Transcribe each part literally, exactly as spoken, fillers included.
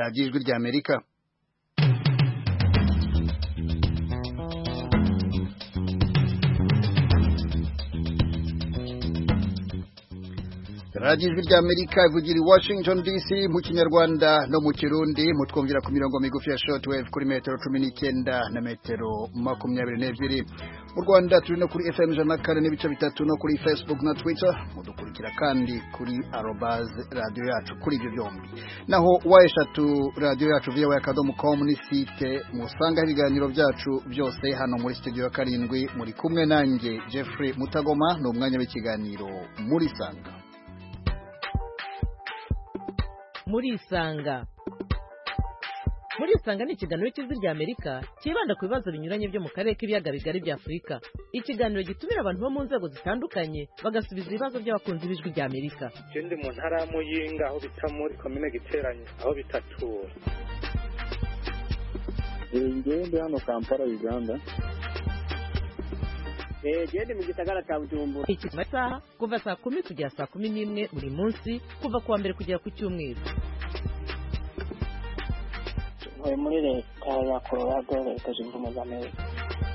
radiyo ijwi ry'Amerika. radiyo ijwi ry'Amerika ivugira i Washington D C mu Kinyarwanda no mu Kirundi, mutwumvira ku mirongo migufi ya shortwave kuri metero cumi n'icyenda na metero makumyabiri n'ebyiri. Mu Rwanda turi no kuri F M ijana na kane n'ibice bitatu no kuri Facebook na Twitter, mudukurikira kandi kuri arobase radio yacu kuri ibyo byombi. Naho wa eshatu radio yacu via wa akadomo com ni site musanga ibiganiro byacu byose hano muri studio ya karindwi. Muri kumwe nanjye Jeffrey Mutagoma, no umwanya w'ikiganiro muri Sanga. Muri Isanga Muri Isanga ni ikiganiro cy'ijwi ry'Amerika kibanda ku bibazo binyuranye byo mu karere k'ibiyaga bigari bya Afurika. Ikiganiro gitumira abantu bo mu nzego zitandukanye bagasubiza ibibazo by'abakunzi b'ijwi ry'Amerika. Ikindi mu ntara ya Muyinga aho bita muri komine Giteranye aho bitatura. Ngende hano Kampala Uganda. Eh gende mu gisagara cya Bujumbura. Iki masaha kuva saa kumi kugera saa kumi n'imwe buri munsi kuva kuwa mbere kugera ku cyumweru. Muri leta ya Colorado leta zunze ubumwe za Amerika.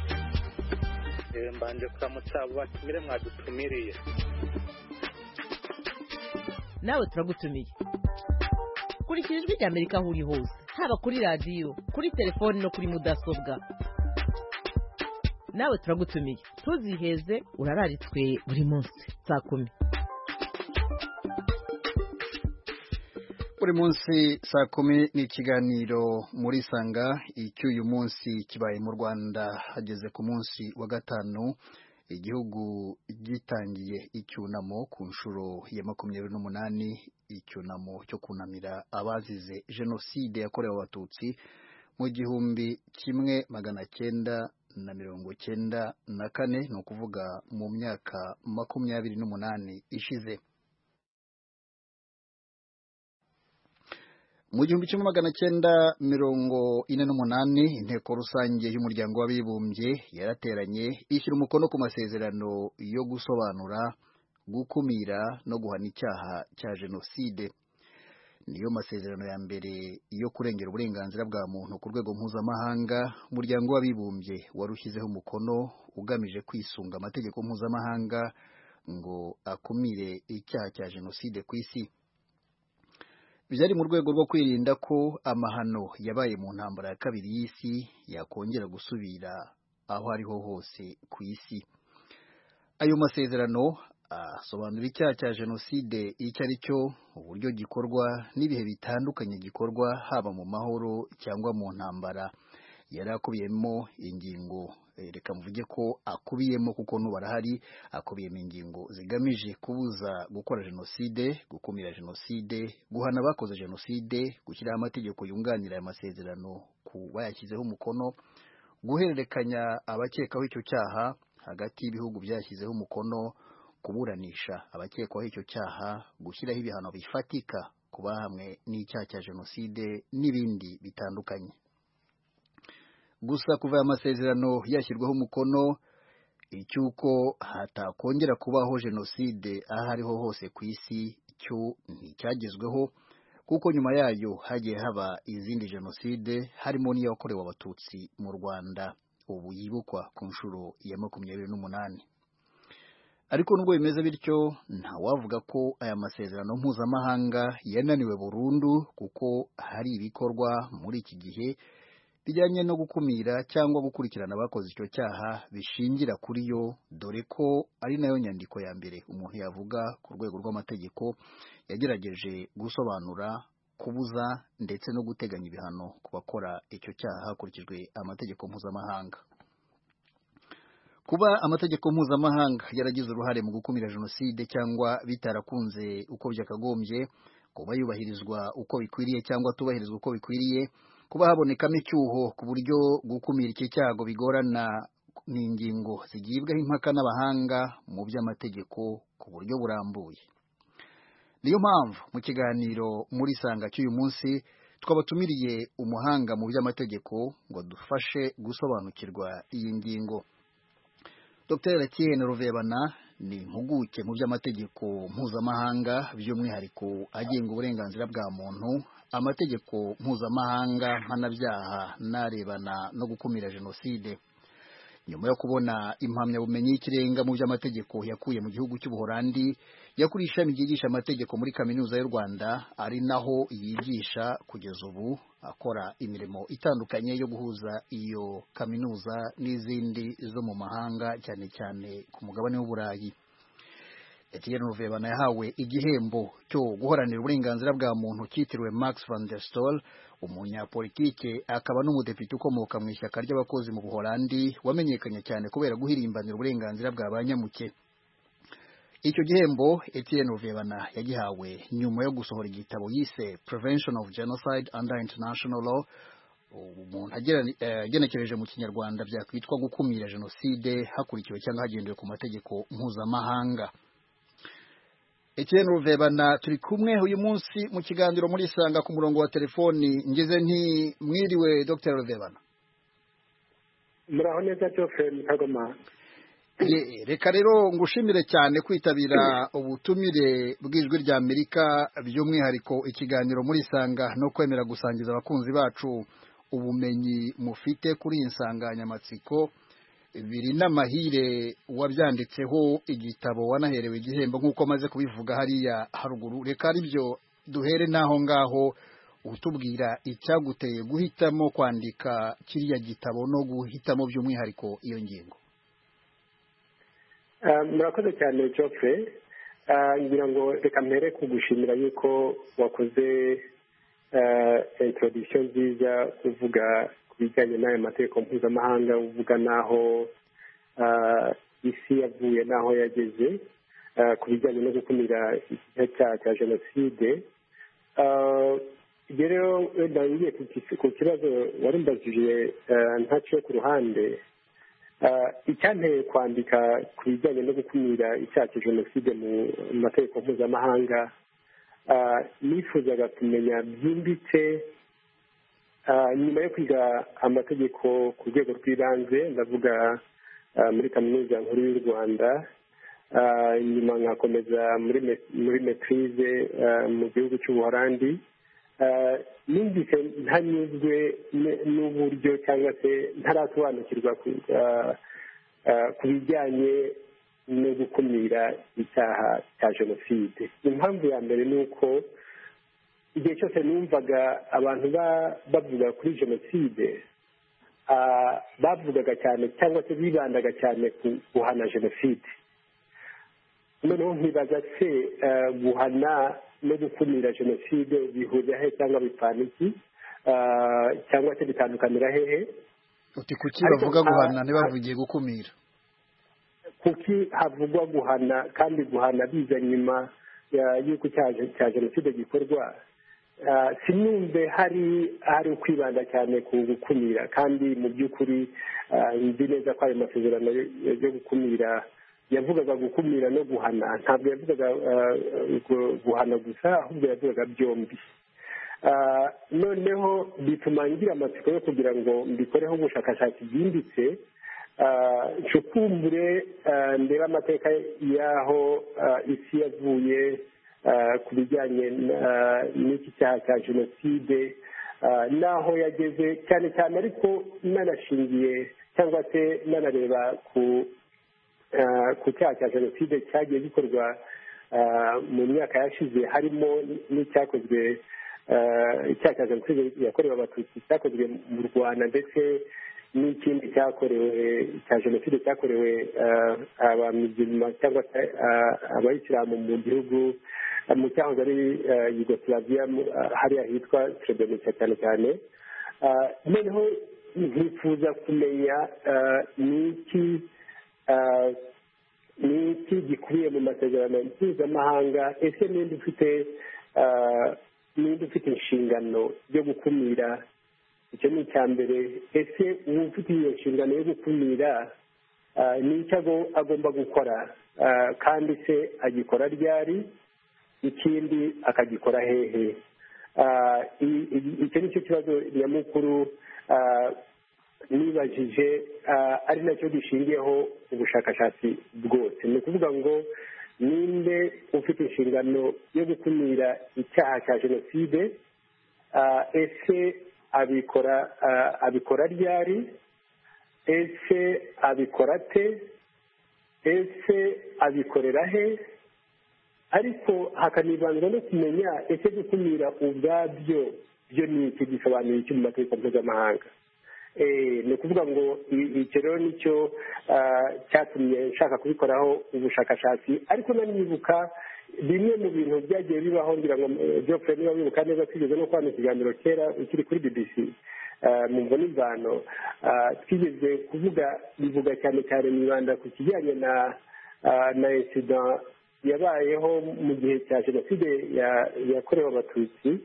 Eh mbanje kuramutsa batumire mwadutumiriye. Nawe turagutumiye. Kurikira ijwi ry'Amerika aho uri hose, haba kuri radio, kuri telefone no kuri mudasobwa. Nawe turagutumiye, tuziheze urararitswe buri munsi saa kumi. Buri munsi saa kumi ni ikiganiro muri Sanga. Icyuyu munsi kibaye mu Rwanda hageze ku munsi wa gatanu, igihugu gitangiye icyunamo ku nshuro ya makumyabiri n'umunani, icyunamo cyo kunamira abazize jenoside yakorewe abatutsi mu gihumbi kimwe magana cyenda na mirongo cyenda na kane, ni ukuvuga mu myaka makumyabiri n'umunani ishize. Mu gihumbi kimwe magana cyenda mirongo ine n'umunani, inteko rusange y'umuryango w'abibumbye yarateranye ishyira umukono ku masezerano yo gusobanura, gukumira no guhana icyaha cya jenoside. Niyo masezerano ya mbere yo kurengera uburenganzira bwa muntu ku rwego mpuzamahanga umuryango w'abibumbye warushyizeho umukono ugamije kwisunga amategeko mpuzamahanga ngo akumire icyaha cya jenoside ku isi. Byari mu rwego rwo kwirinda ko amahano yabaye mu ntambara ya kabiri y'isi yakongera gusubira aho ariho hose ku isi. Ayo masezerano asobanura icyaha cya jenoside icyo ari cyo, uburyo gikorwa n'ibihe bitandukanye gikorwa, haba mu mahoro cyangwa mu ntambara. Yari akubiyemo ingingo, reka mvuge ko akubiyemo kuko n'ubarahari, akubiyemo ingingo zigamije kubuza gukora jenoside, gukumira jenoside, guhana abakoze jenoside, gushyiraho amategeko yunganira aya masezerano ku bayashyizeho umukono, guhererekanya abakekaho icyo cyaha hagati y'ibihugu byashyizeho umukono, kuburanisha abakekwaho icyo cyaha, gushyiraho ibihano bifatika ku bahamwe n'icyaha cya jenoside n'ibindi bitandukanye. Gusa kuva aya masezerano yashyirwaho umukono, icyuko hatakongera kubaho jenoside aho ariho hose ku isi cyo nticyagezweho, kuko nyuma yayo hagiye haba izindi jenoside, harimo n'iyakorewe abatutsi mu Rwanda ubu yibukwa ku nshuro ya makumyabiri n'umunani. Ariko nubwo bimeze bityo, nta wavuga ko aya masezerano mpuzamahanga yananiwe burundu, kuko hari ibikorwa muri iki gihe bijyanye no gukumira cyangwa gukurikirana abakoze icyo cyaha bishingira kuri yo, dore ko ari nayo nyandiko ya mbere umuntu yavuga ku rwego rw'amategeko yagerageje gusobanura, kubuza ndetse no guteganya ibihano ku bakora icyo cyaha hakurikijwe amategeko mpuzamahanga. Kuba amategeko mpuzamahanga yaragize uruhare mu gukumira jenoside cyangwa bitarakunze uko byakagombye, kuba yubahirizwa uko bikwiriye cyangwa tubahirizwa uko bikwiriye, kuba habonekamo icyuho ku buryo gukumira iki cyago bigorana, n'ingingo zigibwaho impaka n'abahanga mu by'amategeko ku buryo burambuye. Niyo mpamvu mu kiganiro muri Sanga cy'uyu munsi twabatumiriye umuhanga mu by'amategeko ngo dufashe gusobanukirwa iyi ngingo. Docteur Etienne Ruvebana ni impuguke mu by'amategeko mpuzamahanga by'umwihariko agenga uburenganzira bwa muntu, amategeko mpuzamahanga mpanabyaha n'arebana no gukumira jenoside. Nyuma yo kubona impamyabumenyi y'ikirenga mu by'amategeko yakuye mu gihugu cy'Ubuholandi, yakuriye ishami ryigisha amategeko muri Kaminuza y'u Rwanda, ari naho yigisha kugeza ubu, akora imirimo itandukanye yo guhuza iyo kaminuza n'izindi zo mu mahanga, cyane cyane ku mugabane w'Uburayi. Etienne Ruvebana yahawe igihembo cyo guharanira uburenganzira bwa muntu cyitiriwe Max van der Stoel, umunyapolitike akaba n'umudepite ukomoka mu ishyaka ry'abakozi mu Buholandi, wamenyekanye cyane kubera guhirimbanira uburenganzira bwa banyamuke. Icyo gihembo Etienne Ruvebana yagihawe nyuma yo gusohora igitabo yise Prevention of Genocide under International Law, umuntu agenekereje mu kinyarwanda byakwitwa gukumira jenoside hakurikiwe cyangwa hagendewe ku mategeko mpuzamahanga. Etienne Ruvebana turi kumwe uyu munsi mu kiganiro muri Isanga ku murongo wa telefoni. Ngeze nti mwiriwe Dr Ruvebana. Muraho neza Geoffrey Mutagoma. Ye, reka rero ngushimire cyane kwitabira ubutumire bw'ijwi rya Amerika, by'umwihariko ikiganiro muri Isanga, no kwemera gusangiza abakunzi bacu ubumenyi mufite kuri iyi nsanganyamatsiko. Biri n'amahire wabyanditseho igitabo wanaherewe igihembo nk'uko maze kubivuga hariya haruguru. Reka aribyo duhere naho ngaho utubwira icyaguteye guhitamo kwandika kiriya gitabo no guhitamo by'umwihariko iyo ngingo. Murakoze cyane Geoffrey. Ngira ngo reka mpere kugushimira yuko wakoze introduction nziza uvuga bijyanye n'aya mategeko mpuzamahanga, uvuga n'aho isi yavuye n'aho yageze ku bijyanye no gukumira icyaha cya jenoside. Ibyo rero wenda ngiye ku kibazo wari mbajije ntaciye ku ruhande, icyanteye kwandika ku bijyanye no gukumira icyaha cya jenoside mu mategeko mpuzamahanga, nifuzaga kumenya byimbitse nyuma yo kwiga amategeko ku rwego rw'ibanze, ndavuga muri Kaminuza nkuru y'u Rwanda, nyuma nkakomeza muri muri maîtrise mu gihugu cy'Ubuholandi. Numvise ntanyuzwe n'uburyo cyangwa se ntarasobanukirwa ku bijyanye no gukumira icyaha cya jenoside. Impamvu ya mbere ni uko igihe cyose numvaga abantu bavuga kuri jenoside, bavugaga cyane cyangwa se bibandaga cyane ku guhana jenoside. Noneho nkibaza se guhana no gukumira jenoside bihurira he cyangwa bipfana iki, cyangwa se bitandukanira hehe? Uti kuki bavuga guhana ntibavugiye gukumira? Kuki havugwa guhana kandi guhana biza nyuma y'uko icyaha cya jenoside gikorwa? Sinumve hari hari ukwibanda cyane ku gukumira, kandi mu by'ukuri nzi neza ko ayo masezerano yo gukumira yavugaga gukumira no guhana, ntabwo yavugaga guhana gusa, ahubwo yavugaga byombi. Noneho bituma ngira amatsiko yo kugira ngo mbikoreho ubushakashatsi bwimbitse, ncukumbure ndebe amateka y'aho isi yavuye ku bijyanye n'iki cyaha cya jenoside n'aho yageze, cyane cyane ariko nanashingiye cyangwa se nanareba ku ku cyaha cya jenoside cyagiye gikorwa mu myaka yashize, harimo n'icyakozwe icyaha cya jenoside yakorewe abatutsi cyakozwe mu Rwanda, ndetse n'ikindi cyakorewe cya jenoside cyakorewe abamizima cyangwa se abayisilamu mu gihugu mu cyahoze ari Yugoslavia, hariya hitwa Srebrenica cyane cyane. Noneho nkifuza kumenya n'iki n'iki gikubiye mu masezerano mpuzamahanga. Ese ninde ufite ninde ufite inshingano yo gukumira? Icyo ni icya mbere. Ese uba ufite iyo nshingano yo gukumira n'icyo agomba gukora, kandi se agikora ryari? Ikindi akagikora hehe? Icyo ni cyo kibazo nyamukuru nibajije ari nacyo gishingiyeho ubushakashatsi bwose. Ni ukuvuga ngo ninde ufite inshingano yo gukumira icyaha cya jenoside, ese abikora abikora ryari, ese abikora te, ese abikorera he, ariko hakanibanzwa no kumenya ese gukumira ubwabyo byo ni iki, gisobanuye iki mu mategeko mpuzamahanga. Ni ukuvuga ngo icyo rero nicyo cyatumye nshaka kubikoraho ubushakashatsi, ariko nanibuka bimwe mu bintu byagiye bibaho, ngira ngo Geoffrey niba wibuka neza, twigeze no kubona ikiganiro kera ukiri kuri B B C mu mvo n'imvano, twigeze kuvuga bivuga cyane cyane mwibanda ku kijyanye na na incident yabayeho mu gihe cya jenoside yakorewe abatutsi.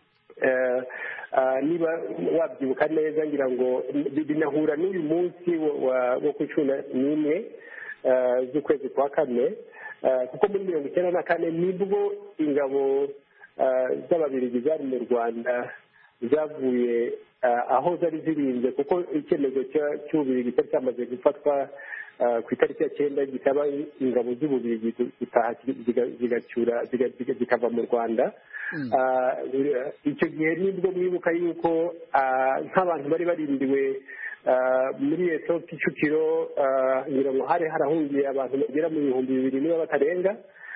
Niba wabyibuka neza, ngira ngo binahura n'uyu munsi wo ku cumi n'imwe z'ukwezi kwa kane, kuko muri mirongo icyenda na kane nibwo ingabo z'ababiligi zari mu Rwanda zavuye aho zari zirinze, kuko icyemezo cy'ububirigi cyari cyamaze gufatwa ku itariki ya cyenda gitaba ingabo z'ububirigi gutaha zigacyura zikava mu Rwanda. Icyo gihe nibwo mwibuka yuko nk'abantu bari barindiwe muri eto Kicukiro, ngira ngo hari harahungiye abantu bagera mu bihumbi bibiri niba batarenga,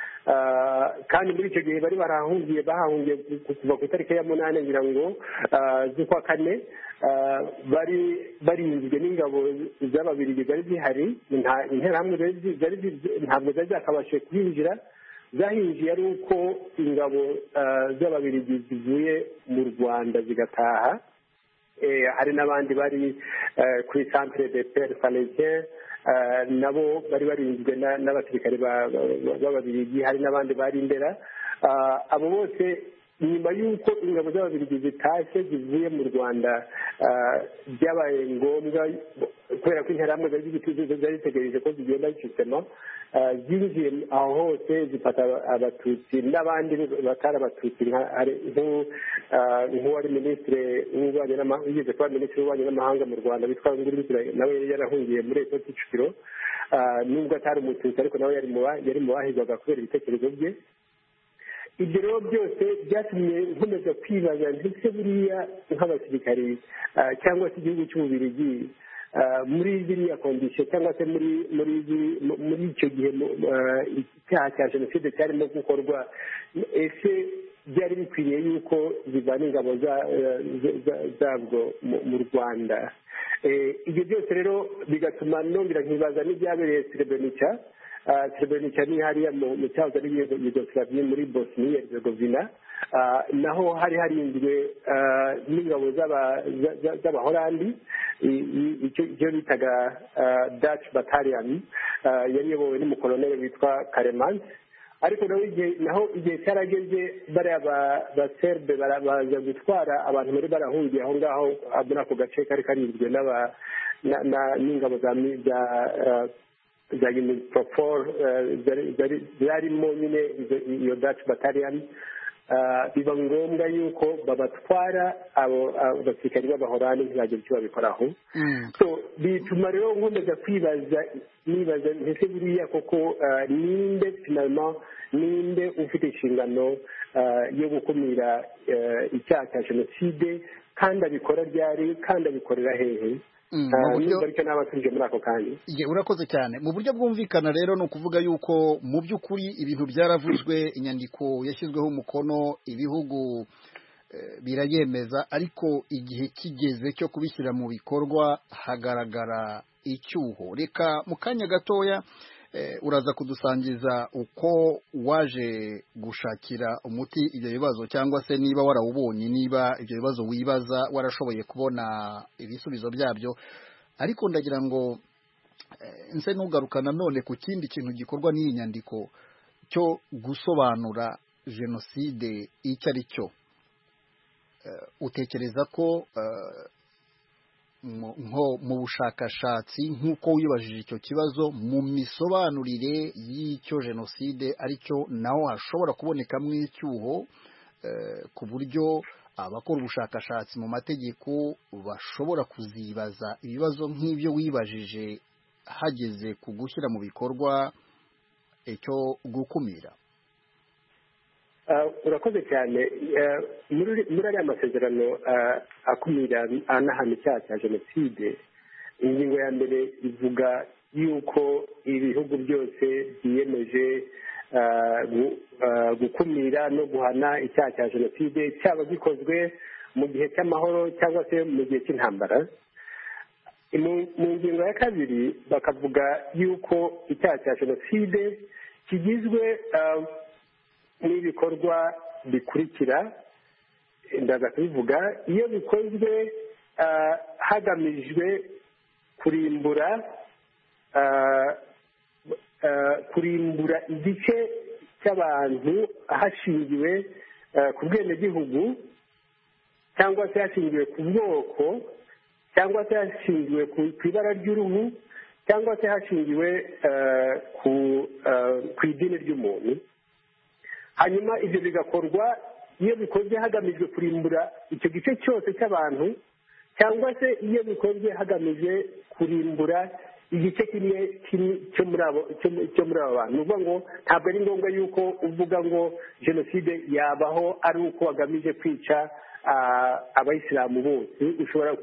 kandi muri icyo gihe bari barahungiye bahahungiye kuva ku itariki ya munani ngira ngo z'ukwa kane, bari barinzwe n'ingabo z'ababiligi zari zihari. Interahamwe ntabwo zari zakabashije kuhinjira, zahinjiye ari uko ingabo z'ababiligi zivuye mu Rwanda zigataha. Hari n'abandi bari kuri centre de pere Salesien, nabo bari barinzwe n'abasirikare b'ababiligi. Hari n'abandi bari Ndera. Abo bose nyuma y'uko ingabo z'ababiligi zitashye zivuye mu Rwanda, byabaye ngombwa kubera ko interahamwe zari zitegereje ko zigenda zicitsemo, zinjiye aho hose zifata abatutsi n'abandi batari abatutsi, nk'uwari minisitiri w'ububanyi n'amahanga, yigeze kuba minisitiri w'ububanyi n'amahanga mu Rwanda witwa Ngurumizira, nawe yarahungiye muri eto Kicukiro, nubwo atari umututsi ariko nawe yari mu bahigwaga kubera ibitekerezo bye. Ibyo rero byose byatumye nkomeza kwibaza, ndetse buriya nk'abasirikari cyangwa se igihugu cy'ububirigi muri ziriya kondisiyo, cyangwa se muri muri icyo gihe icyaha cya jenoside cyarimo gukorwa, ese byari bikwiriye yuko zivana ingabo zabwo mu Rwanda? Ibyo byose rero bigatuma nongera nkibaza n'ibyabereye Srebrenica. Srebrenica ni hariya mu cyahoze ari Yugoslavia muri Bosnia Herzegovina, naho hari harinzwe n'ingabo z'Abahorandi, icyo bitaga Dutch Battalion, yari iyobowe n'umukoloneli witwa Karemans. Ariko naho igihe cyarageze, bariya baserbe baza gutwara abantu bari barahungiye aho ngaho muri ako gace kari karinzwe n'ingabo za za UNIPROFOR zarimo nyine iyo Dutch Battalion. Biba ngombwa yuko babatwara abo basirikari b'Abahorandi, ntibagire icyo babikoraho. So bituma rero nkomeza kwibaza nibaza ese buriya koko ninde finalement ninde ufite inshingano yo gukumira icyaha cya jenoside, kandi abikora ryari, kandi abikorera hehe? Urakoze cyane. Mu buryo bwumvikana rero ni ukuvuga yuko mu by'ukuri ibintu byaravuzwe, inyandiko yashyizweho umukono, ibihugu birayemeza, ariko igihe kigeze cyo kubishyira mu bikorwa hagaragara icyuho. Reka mu kanya gatoya uraza kudusangiza uko waje gushakira umuti ibyo bibazo, cyangwa se niba warawubonye, niba ibyo bibazo wibaza warashoboye kubona ibisubizo byabyo. Ariko ndagira ngo nse nugaruka nanone ku kindi kintu gikorwa n'iyi nyandiko cyo gusobanura jenoside icyo ari cyo. Utekereza ko nko mu bushakashatsi, nk'uko wibajije icyo kibazo, mu misobanurire y'icyo jenoside ari cyo naho hashobora kubonekamo icyuho, ku buryo abakora ubushakashatsi mu mategeko bashobora kuzibaza ibibazo nk'ibyo wibajije hageze ku gushyira mu bikorwa icyo gukumira? urakoze cyane. muri ariya masezerano akumira anahana icyaha cya jenoside, ingingo ya mbere ivuga yuko ibihugu byose byiyemeje gukumira no guhana icyaha cya jenoside, cyaba gikozwe mu gihe cy'amahoro cyangwa se mu gihe cy'intambara. mu ngingo ya kabiri bakavuga yuko icyaha cya jenoside kigizwe n'ibikorwa bikurikira, ndaza kubivuga. iyo bikozwe hagamijwe kurimbura kurimbura igice cy'abantu hashingiwe ku bwenegihugu, cyangwa se hashingiwe ku bwoko, cyangwa se hashingiwe ku ibara ry'uruhu, cyangwa se hashingiwe ku idini ry'umuntu. hanyuma ibyo bigakorwa iyo bikozwe hagamijwe kurimbura icyo gice cyose cy'abantu, cyangwa se iyo bikozwe hagamije kurimbura igice kimwe cyo muri abo bantu. ni ukuvuga ngo ntabwo ari ngombwa yuko uvuga ngo jenoside yabaho ari uko wagamije kwica abayisilamu bose. ushobora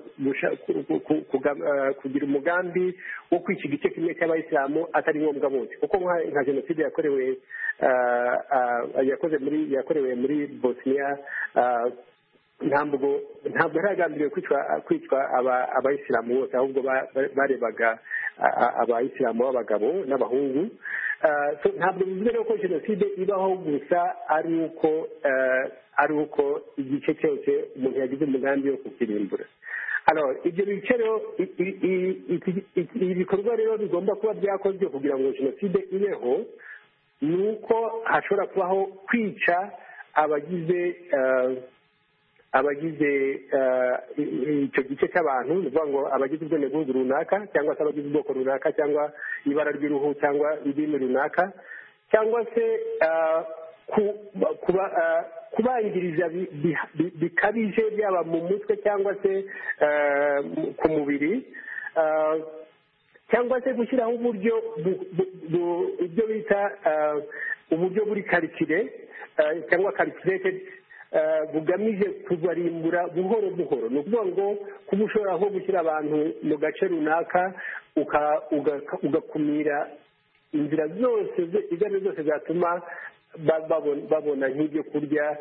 kugira umugambi wo kwica igice kimwe cy'abayisilamu atari ngombwa bose, kuko nka jenoside yakorewe yakoze muri yakorewe muri Bosnia, ntabwo ntabwo haragambiriwe kwicwa abayisilamu bose, ahubwo barebaga abayisilamu b'abagabo n'abahungu. ntabwo bivuze rero ko jenoside ibaho gusa ari uko ari uko igice cyose umuntu yagize umugambi wo kukirimbura. ibyo bice rero, ibi bikorwa rero bigomba kuba byakozwe kugira ngo jenoside ibeho, ni uko hashobora kubaho kwica abagize abagize icyo gice cy'abantu. ni ukuvuga ngo abagize ubwenegihugu runaka, cyangwa se abagize ubwoko runaka, cyangwa ibara ry'uruhu, cyangwa idini runaka, cyangwa se kubangiriza bikabije, byaba mu mutwe cyangwa se ku mubiri, cyangwa se gushyiraho uburyo ibyo bita uburyo buri karikire cyangwa karikirete bugamije kubarimbura buhoro buhoro. ni ukuvuga ngo kuba ushobora nko gushyira abantu mu gace runaka ugakumira inzira zose izo ari zo zose zatuma babona nk'ibyo kurya,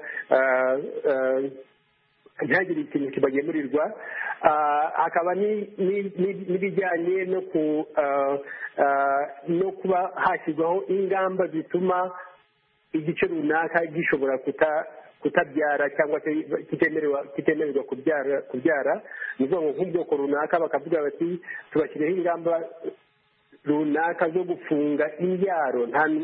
ntihagire ikintu kibagemurirwa. hakaba n'ibijyanye no kuba hashyirwaho ingamba zituma igice runaka gishobora kutabyara cyangwa se kitemererwa kubyara. ni ukuvuga ngo nk'ubwoko runaka bakavuga bati tubashyireho ingamba runaka zo gufunga imbyaro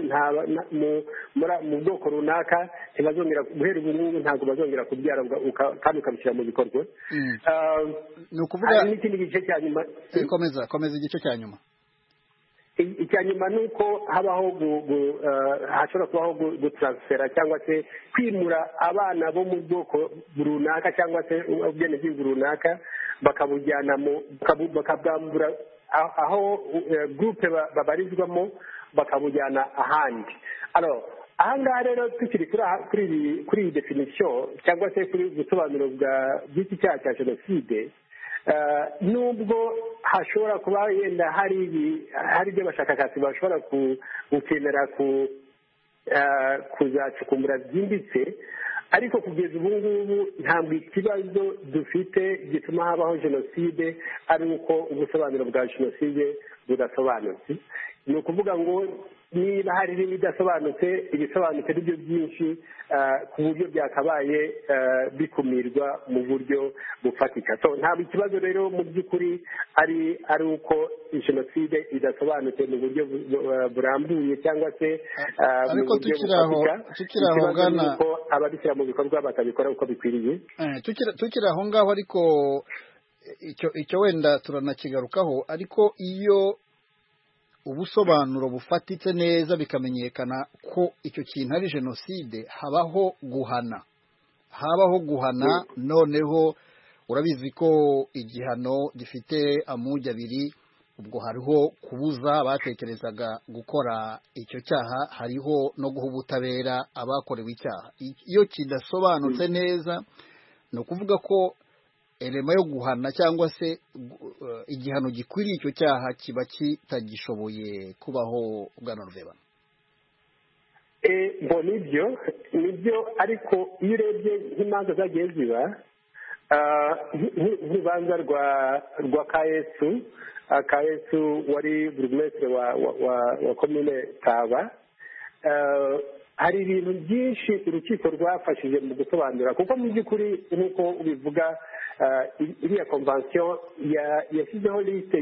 mu bwoko runaka, ntibazongera guhera ubu ngubu ntabwo bazongera kubyara, kandi ukabishyira mu bikorwa. ni ukuvuga n'ikindi gice cya nyuma. komeza komeza igice cya nyuma. icya nyuma ni uko habaho hashobora kubaho gutaransifera cyangwa se kwimura abana bo mu bwoko runaka cyangwa se ubwenegihugu runaka, bakabujyana bakabwambura aho gurupe babarizwamo, bakabujyana ahandi. aha ngaha rero tukiri kuri iyi definisiyo cyangwa se kuri ubusobanuro bw'iki cyaha cya jenoside, nubwo hashobora kuba yenda hari ibyo abashakashatsi bashobora gukenera kuzacukumbura byimbitse, ariko kugeza ubu ngubu ntabwo ikibazo dufite gituma habaho jenoside ari uko ubusobanuro bwa jenoside budasobanutse. ni ukuvuga ngo niba hari n'ibidasobanutse, ibisobanutse ari byo byinshi ku buryo byakabaye bikumirwa mu buryo bufatika. ntabwo ikibazo rero mu by'ukuri ari ari uko jenoside idasobanutse mu buryo burambuye cyangwa se mu buryo bufatika. ikibazo ni uko ababishyira mu bikorwa batabikora uko bikwiriye. tukiri aho ngaho ariko icyo wenda turanakigarukaho, ariko iyo ubusobanuro bufatitse neza bikamenyekana ko icyo kintu ari jenoside, habaho guhana, habaho guhana noneho urabizi ko igihano gifite amugi abiri ubwo hariho kubuza abatekerezaga gukora icyo cyaha hariho no guha ubutabera abakorewe icyaha iyo kidasobanutse neza ni ukuvuga ko elema yo guhana cyangwa se igihano gikwiriye icyo cyaha kiba kitagishoboye kubaho bwana Ruvebana. ngo nibyo nibyo ariko iyo urebye nk'imanza zagiye ziba nk'urubanza rwa rwa kayesu kayesu wari burugumesitiri wa wa komine Taba hari ibintu byinshi urukiko rwafashije mu gusobanura kuko mu by'ukuri nk'uko ubivuga iriya konvansiyo yashyizeho lisite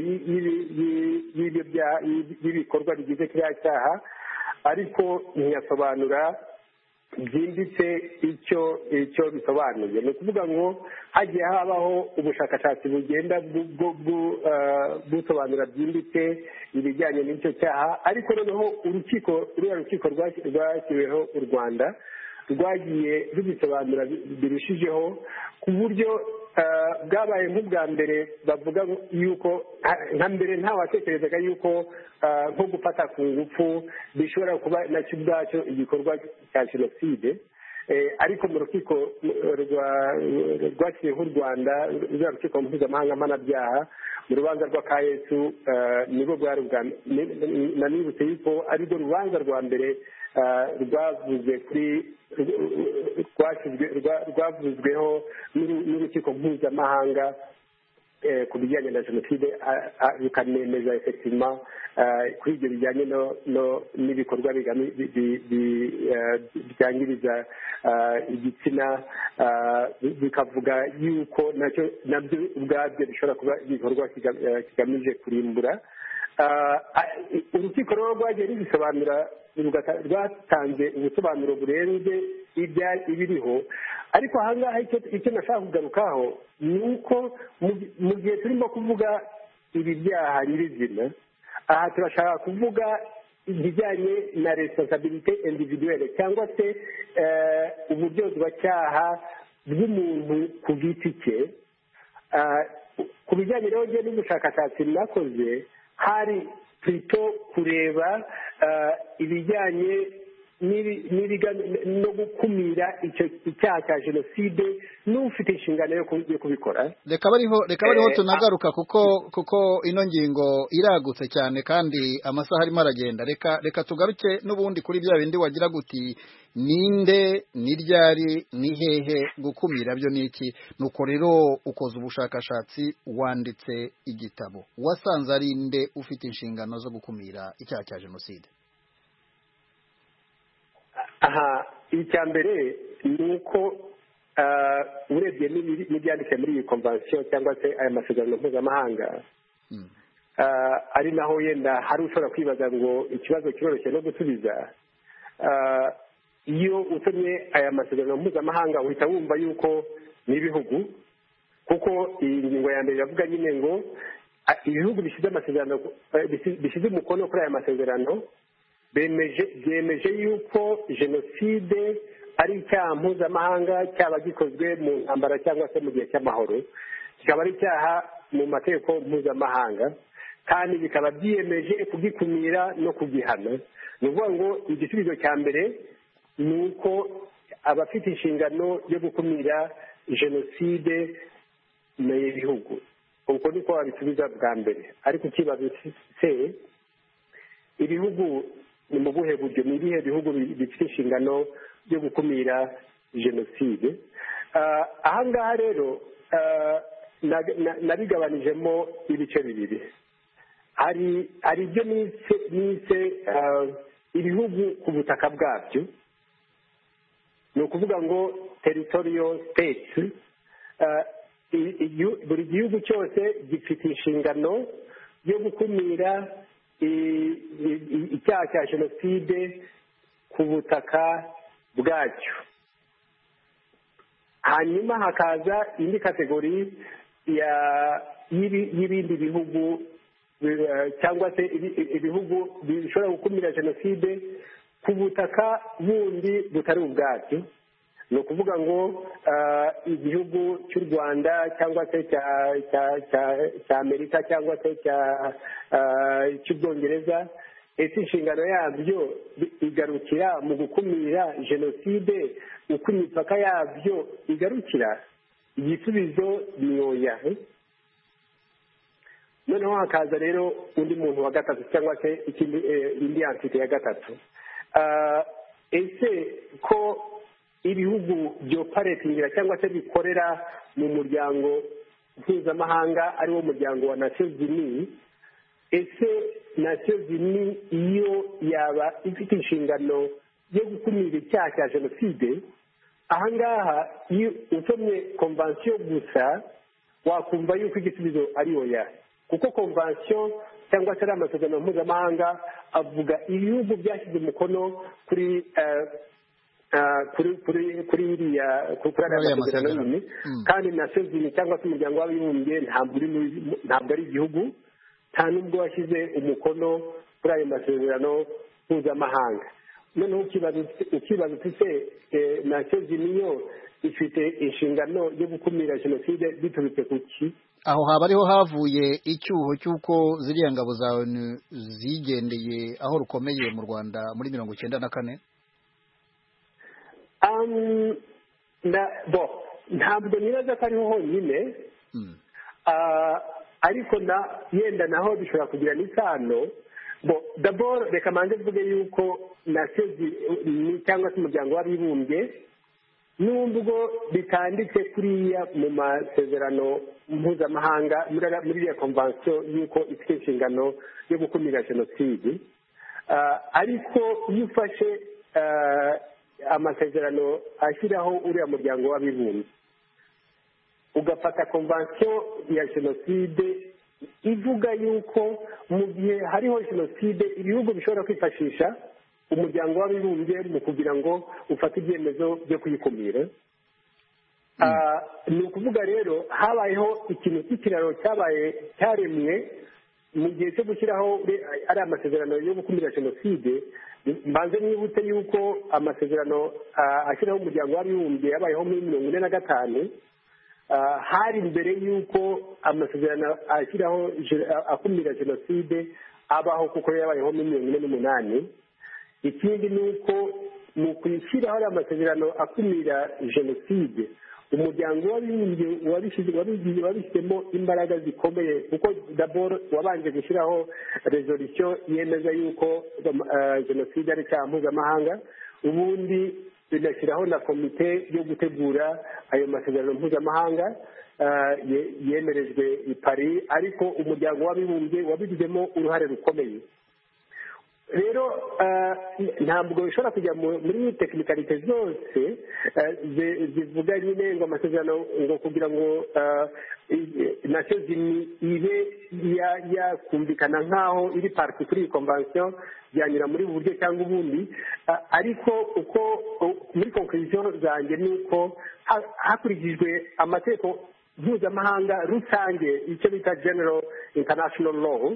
y'ibikorwa bigize kiriya cyaha ariko ntiyasobanura byimbitse icyo icyo bisobanuye ni ukuvuga ngo hagiye habaho ubushakashatsi bugenda busobanura byimbitse ibijyanye n'icyo cyaha ariko noneho urukiko ruriya rukiko rwashyiriweho u Rwanda rwagiye rubisobanura birushijeho ku buryo bwabaye nk'ubwa mbere bavuga yuko nka mbere nta watekerezaga yuko nko gufata ku ngufu bishobora kuba nacyo ubwacyo igikorwa cya jenoside ariko mu rukiko rwashyiriweho u Rwanda ruriya rukiko mpuzamahanga mpanabyaha mu rubanza rwa kayesu nibwo bwari ubwa nanibutse yuko arirwo rubanza rwa mbere rwavuze kuri rwavuzweho n'urukiko mpuzamahanga ku bijyanye na jenoside rukanemeza efektima kuri ibyo bijyanye n'ibikorwa byangiriza igitsina bikavuga yuko nabyo ubwabyo bishobora kuba igikorwa kigamije kurimbura urukiko rero rwagiye rubisobanura rwatanze ubusobanuro burenze ibiriho ariko ahangaha icyo nashaka kugarukaho ni uko mu gihe turimo kuvuga ibi byaha nyirizina aha turashaka kuvuga ibijyanye na responsabilité individuelle cyangwa se uburyozwacyaha bw'umuntu ku giti cye ku bijyanye rero n'ubushakashatsi nakoze hari twito kureba ibijyanye no gukumira icyaha cya jenoside n'ufite inshingano yo kubikora. reka bariho reka bariho tunagaruka kuko kuko ino ngingo iragutse cyane kandi amasaha arimo aragenda reka reka tugaruke n'ubundi kuri bya bindi wagira guti ninde niryari ni hehe gukumira byo niki nuko rero ukoze ubushakashatsi wanditse igitabo wasanze ari nde ufite inshingano zo gukumira icyaha cya jenoside. aha icya mbere ni uko urebye n'ibyanditse muri iyi konvansiyo cyangwa se aya masezerano mpuzamahanga ari naho yenda hari ushobora kwibaza ngo ikibazo kiroroshye no gusubiza iyo usomye aya masezerano mpuzamahanga uhita wumva yuko n'ibihugu kuko iyi ngingo ya mbere iravuga nyine ngo ibihugu bishyize amasezerano bishyize umukono kuri aya masezerano byemeje yuko jenoside ari icyaha mpuzamahanga cyaba gikozwe mu ntambara cyangwa se mu gihe cy'amahoro kikaba ari icyaha mu mategeko mpuzamahanga kandi bikaba byiyemeje kugikumira no kugihana ni ukuvuga ngo igisubizo cya mbere ni uko abafite inshingano yo gukumira jenoside ni ibihugu ubwo niko wabisubiza bwa mbere ariko ikibazo se ibihugu ni mu buhe buryo ni ibihe bihugu bifite inshingano yo gukumira jenoside aha ngaha rero nabigabanijemo ibice bibiri hari hari ibyo nise ibihugu ku butaka bwabyo ni ukuvuga ngo territorial states buri gihugu cyose gifite inshingano yo gukumira icyaha cya jenoside ku butaka bwacyo hanyuma hakaza indi kategori y'ibindi bihugu cyangwa se ibihugu bishobora gukumira jenoside ku butaka bundi butari ubwabyo ni ukuvuga ngo igihugu cy'u rwanda cyangwa se cya amerika cyangwa se cy'ubwongereza, ese inshingano yabyo igarukira mu gukumira jenoside uko imipaka yabyo igarukira? Igisubizo ni oya. noneho hakaza rero undi muntu wa gatatu cyangwa se indi antite ya gatatu. Ese ko ibihugu byoparetingira cyangwa se bikorera mu muryango mpuzamahanga ariwo muryango wa Nations Unies, ese Nations Unies iyo yaba ifite inshingano yo gukumira icyaha cya jenoside, ahangaha iyo usomye konvansiyo gusa wakumva yuko igisubizo ari oya, kuko konvansiyo cyangwa se ari amasezerano mpuzamahanga avuga ibihugu byashyize umukono kuri kuri kuri kuri iriya kuri aya masezerano nyine, kandi Nations Unies cyangwa se umuryango w'abibumbye ntabwo ntabwo ari igihugu, nta nubwo washyize umukono kuri ayo masezerano mpuzamahanga. noneho ukibaza ufite Nations Unies yo ifite inshingano yo gukumira jenoside biturutse ku ki? Aho haba ariho havuye icyuho cy'uko ziriya ngabo za ONU zigendeye aho rukomeye mu Rwanda muri mirongo icyenda na kane. Ntabwo nibaza ko ariho honyine, ariko yenda naho bishobora kugira n'isano. D'abord reka manze mvuge yuko Nations Unies cyangwa se umuryango w'abibumbye nubwo bitanditse kuriya mu masezerano mpuzamahanga muri iriya konvansiyo y'uko ifite inshingano yo gukumira jenoside, ariko iyo ufashe amasezerano ashyiraho uriya muryango w'abibumbye ugafata konvansiyo ya jenoside ivuga yuko mu gihe hariho jenoside ibihugu bishobora kwifashisha umuryango w'abibumbye mu kugira ngo ufate ibyemezo byo kuyikumira. Ni ukuvuga rero habayeho ikintu cy'ikiraro cyabaye cyaremwe mu gihe cyo gushyiraho ari amasezerano yo gukumira jenoside. Mbanze mwibutse yuko amasezerano ashyiraho umuryango w'abibumbye yabayeho muri mirongo ine na gatanu, hari mbere y'uko amasezerano ashyiraho akumira jenoside abaho, kuko yabayeho muri mirongo ine n'umunani. Ikindi ni uko mu kwishyiraho ari amasezerano akumira jenoside umuryango w'abibumbye wabishyizemo imbaraga zikomeye, kuko d'abord wabanje gushyiraho resolution yemeza yuko jenoside ari icyaha mpuzamahanga, ubundi binashyiraho na komite yo gutegura ayo masezerano mpuzamahanga yemerejwe i Paris, ariko umuryango w'abibumbye wabigizemo uruhare rukomeye. Rero ntabwo bishobora kujya muri tekinikaliite zose zivuga nyine ngo amasezerano ngo kugira ngo Nations Unies ibe yakumvikana nk'aho iri parti kuri iyi konvansiyo byanyura muri ubu buryo cyangwa ubundi, ariko uko muri conclusion zanjye ni uko hakurikijwe amategeko mpuzamahanga rusange, icyo bita general international law,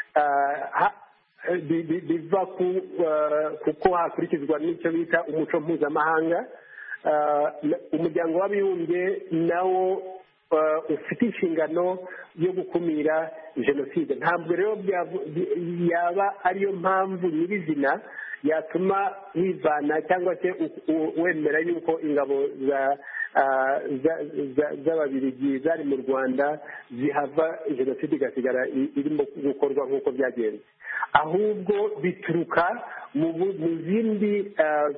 biva kuko hakurikizwa n'icyo bita umuco mpuzamahanga. Umuryango w'abibumbye nawo ufite inshingano yo gukumira jenoside. Ntabwo rero yaba ariyo mpamvu nyirizina yatuma wivana cyangwa se wemera yuko ingabo z'ababiligi zari mu Rwanda zihava jenoside igasigara irimo gukorwa nk'uko byagenze, ahubwo bituruka mu zindi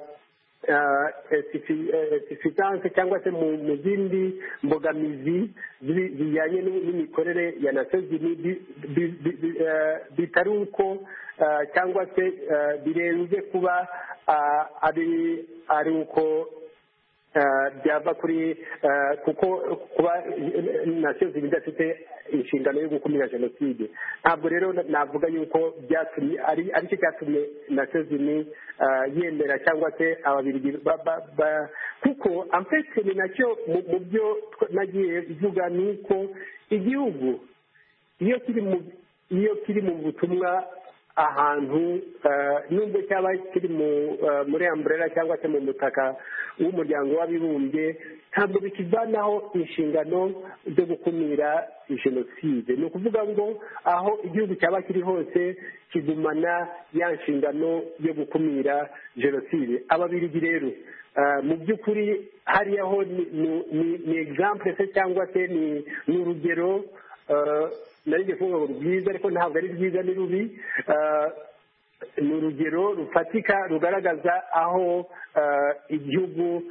esifitanse cyangwa se mu zindi mbogamizi zijyanye n'imikorere ya Nations Unies, bitari uko cyangwa se birenze kuba ari uko byava kuri kuko kuba Nations Unies idafite inshingano yo gukumira jenoside. Ntabwo rero navuga yuko byatumye ari cyo cyatumye Nations Unies yemera cyangwa se ababiligi, kuko ampetse ni nacyo mu byo nagiye mvuga, ni uko igihugu iyo kiri mu iyo kiri mu butumwa ahantu, nubwo cyaba kiri muri umbrella cyangwa se mu mutaka w'umuryango w'abibumbye ntabwo bikivanaho inshingano zo gukumira jenoside. Ni ukuvuga ngo aho igihugu cyaba kiri hose kigumana ya nshingano yo gukumira jenoside. Ababiligi rero mu by'ukuri hariya ho ni example se cyangwa se ni urugero nari ngiye kuvuga ngo rwiza ariko ntabwo ari rwiza ni rubi. Ni urugero rufatika rugaragaza aho igihugu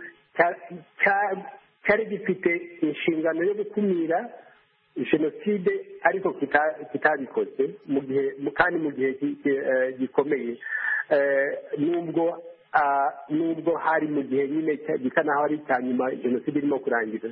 cyari gifite inshingano yo gukumira jenoside ariko kitabikoze mu gihe kandi mu gihe gikomeye, nubwo nubwo hari mu gihe nyine gisa naho ari icya nyuma jenoside irimo kurangira.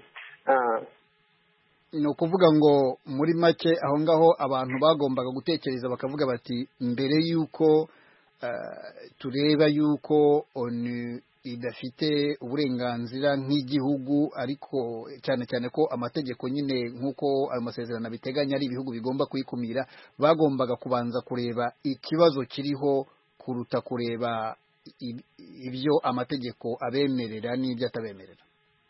Ni ukuvuga ngo muri make aho ngaho abantu bagombaga gutekereza bakavuga bati mbere y'uko tureba y'uko onu idafite uburenganzira nk'igihugu, ariko cyane cyane ko amategeko nyine nk'uko ayo masezerano abiteganya ari ibihugu bigomba kuyikumira, bagombaga kubanza kureba ikibazo kiriho kuruta kureba ibyo amategeko abemerera n'ibyo atabemerera.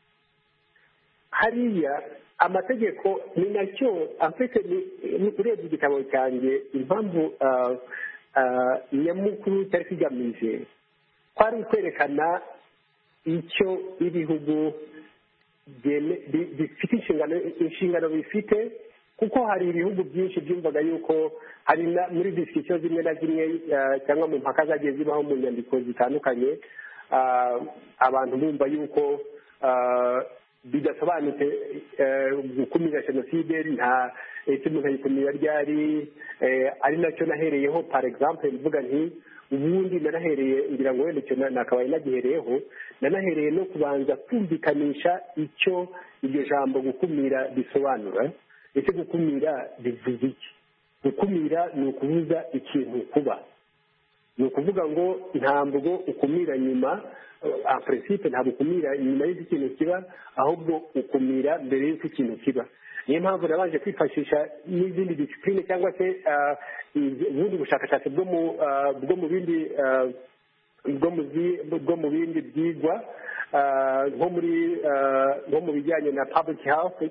Hariya amategeko ni nacyo afite urebye igitabo cyanjye impamvu nyamukuru cyari kigamije kwari ukwerekana icyo ibihugu bifite inshingano bifite, kuko hari ibihugu byinshi byumvaga yuko hari muri disisiyo zimwe na zimwe cyangwa mu mpaka zagiye zibaho mu nyandiko zitandukanye abantu bumva yuko bidasobanutse gukumira jenoside, nta ese umuntu ayikumira ryari, ari nacyo nahereyeho par exemple mvuga nti ubundi nanahereye ngira ngo wenda icyo nakabaye nagihereyeho, nanahereye no kubanza kumvikanisha icyo iryo jambo gukumira bisobanura. Ese gukumira bivuze iki? Gukumira ni ukubuza ikintu kuba, ni ukuvuga ngo ntabwo ukumira nyuma en principe ntabwo ukumira nyuma y'uko ikintu kiba, ahubwo ukumira mbere y'uko ikintu kiba. Niyo mpamvu nabanje kwifashisha n'izindi disipurine cyangwa se ubundi bushakashatsi bwo mu bwo mu bindi bwo mu bindi byigwa nko muri nko mu bijyanye na public health.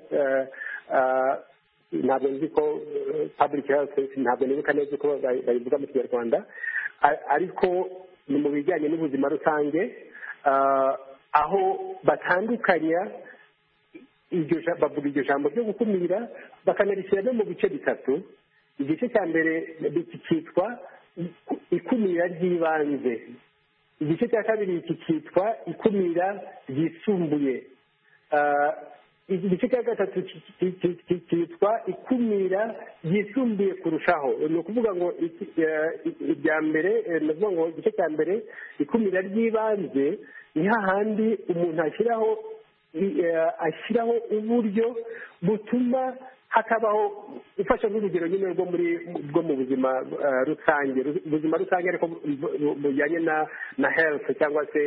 Ntabwo nzi ko public health ntabwo nibuka neza uko bayivuga mu Kinyarwanda, ariko ni mu bijyanye n'ubuzima rusange, aho batandukanya bavuga iryo jambo ryo gukumira bakanarishyira no mu bice bitatu. Igice cya mbere cyitwa ikumira ry'ibanze, igice cya kabiri cyitwa ikumira ryisumbuye, igice cya gatatu cyitwa ikumira ryisumbuye kurushaho. Ni ukuvuga ngo irya mbere ni ukuvuga ngo igice cya mbere ikumira ry'ibanze ni hahandi umuntu ashyiraho ashyiraho uburyo butuma hakabaho ufasha nk'urugero nyine rwo muri bwo mu buzima rusange ubuzima rusange ariko bujyanye na na health cyangwa se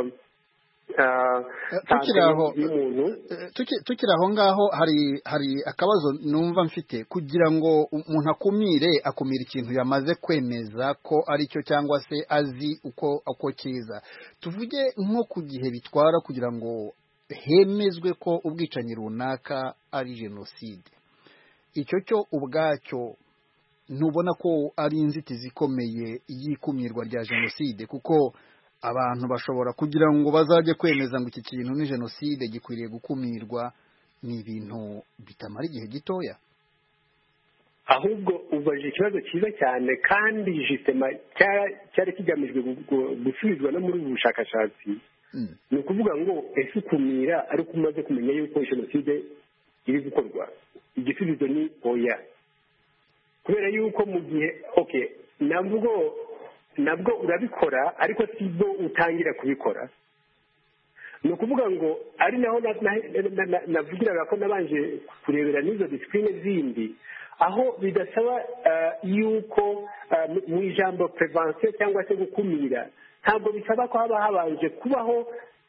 tukiri aho ngaho hari hari akabazo numva mfite, kugira ngo umuntu akumire akumira ikintu yamaze kwemeza ko ari cyo cyangwa se azi uko uko kiza. Tuvuge nko ku gihe bitwara kugira ngo hemezwe ko ubwicanyi runaka ari jenoside, icyo cyo ubwacyo ntubona ko ari inzitizi ikomeye y'ikumirwa rya jenoside, kuko abantu bashobora kugira ngo bazajye kwemeza ngo iki kintu ni jenoside gikwiriye gukumirwa, ni ibintu bitamara igihe gitoya. Ahubwo ubaje ikibazo cyiza cyane kandi jisema cyari kigamijwe gusubizwa no muri ubu bushakashatsi. Ni ukuvuga ngo ese ukumira ariko umaze kumenya yuko jenoside iri gukorwa, igisubizo ni oya, kubera yuko mu gihe okay nabwo nabwo urabikora ariko sibwo utangira kubikora. Ni ukuvuga ngo ari naho navugiraga ko nabanje kurebera n'izo disipurine zindi, aho bidasaba yuko mu ijambo prevention cyangwa se gukumira ntabwo bisaba ko haba habanje kubaho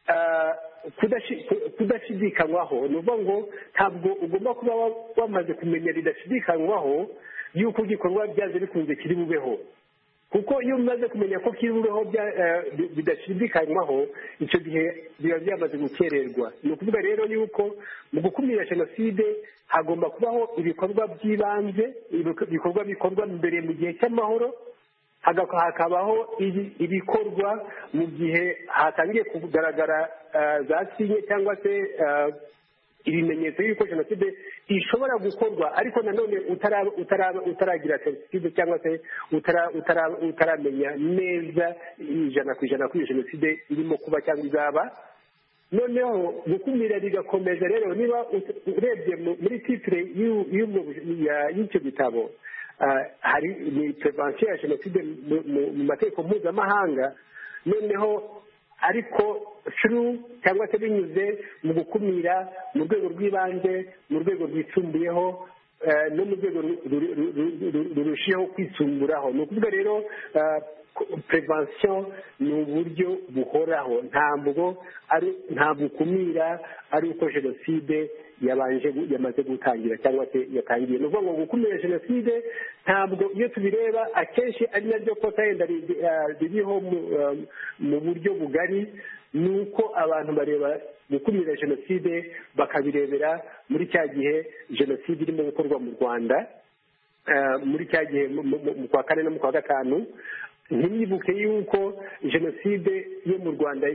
kudashidikanywaho. Ni ukuvuga ngo ntabwo ugomba kuba wamaze kumenya bidashidikanywaho yuko igikorwa byaje bikunze kiri bubeho. kuko iyo umaze kumenya ko kiriho bidashidikanywaho icyo gihe biba byamaze gukererwa. Ni ukuvuga rero yuko mu gukumira jenoside hagomba kubaho ibikorwa by'ibanze, ibikorwa bikorwa mbere mu gihe cy'amahoro, hakabaho ibikorwa mu gihe hatangiye kugaragara za sinye cyangwa se ibimenyetso y'uko jenoside ishobora gukorwa, ariko nanone utaragira jenoside cyangwa se utaramenya neza ijana ku ijana ko iyo jenoside irimo kuba cyangwa izaba. Noneho gukumira bigakomeza. Rero niba urebye muri titire y'icyo gitabo, hari ni prevention ya jenoside mu mategeko mpuzamahanga, noneho ariko through cyangwa se binyuze mu gukumira mu rwego rw'ibanze, mu rwego rwisumbuyeho no mu rwego rurushijeho kwisumburaho. Ni ukuvuga rero prevention ni uburyo buhoraho, ntabwo ari ntabwo ukumira ari uko jenoside yabanje yamaze gutangira cyangwa se yatangiye. Ni ukuvuga ngo gukumira jenoside ntabwo iyo tubireba akenshi ari naryo kosa yenda ririho mu buryo bugari, ni uko abantu bareba gukumira jenoside bakabirebera muri cya gihe jenoside irimo gukorwa mu Rwanda, muri cya gihe mu kwa kane no mu kwa gatanu. Ntiyibuke yuko jenoside yo mu Rwanda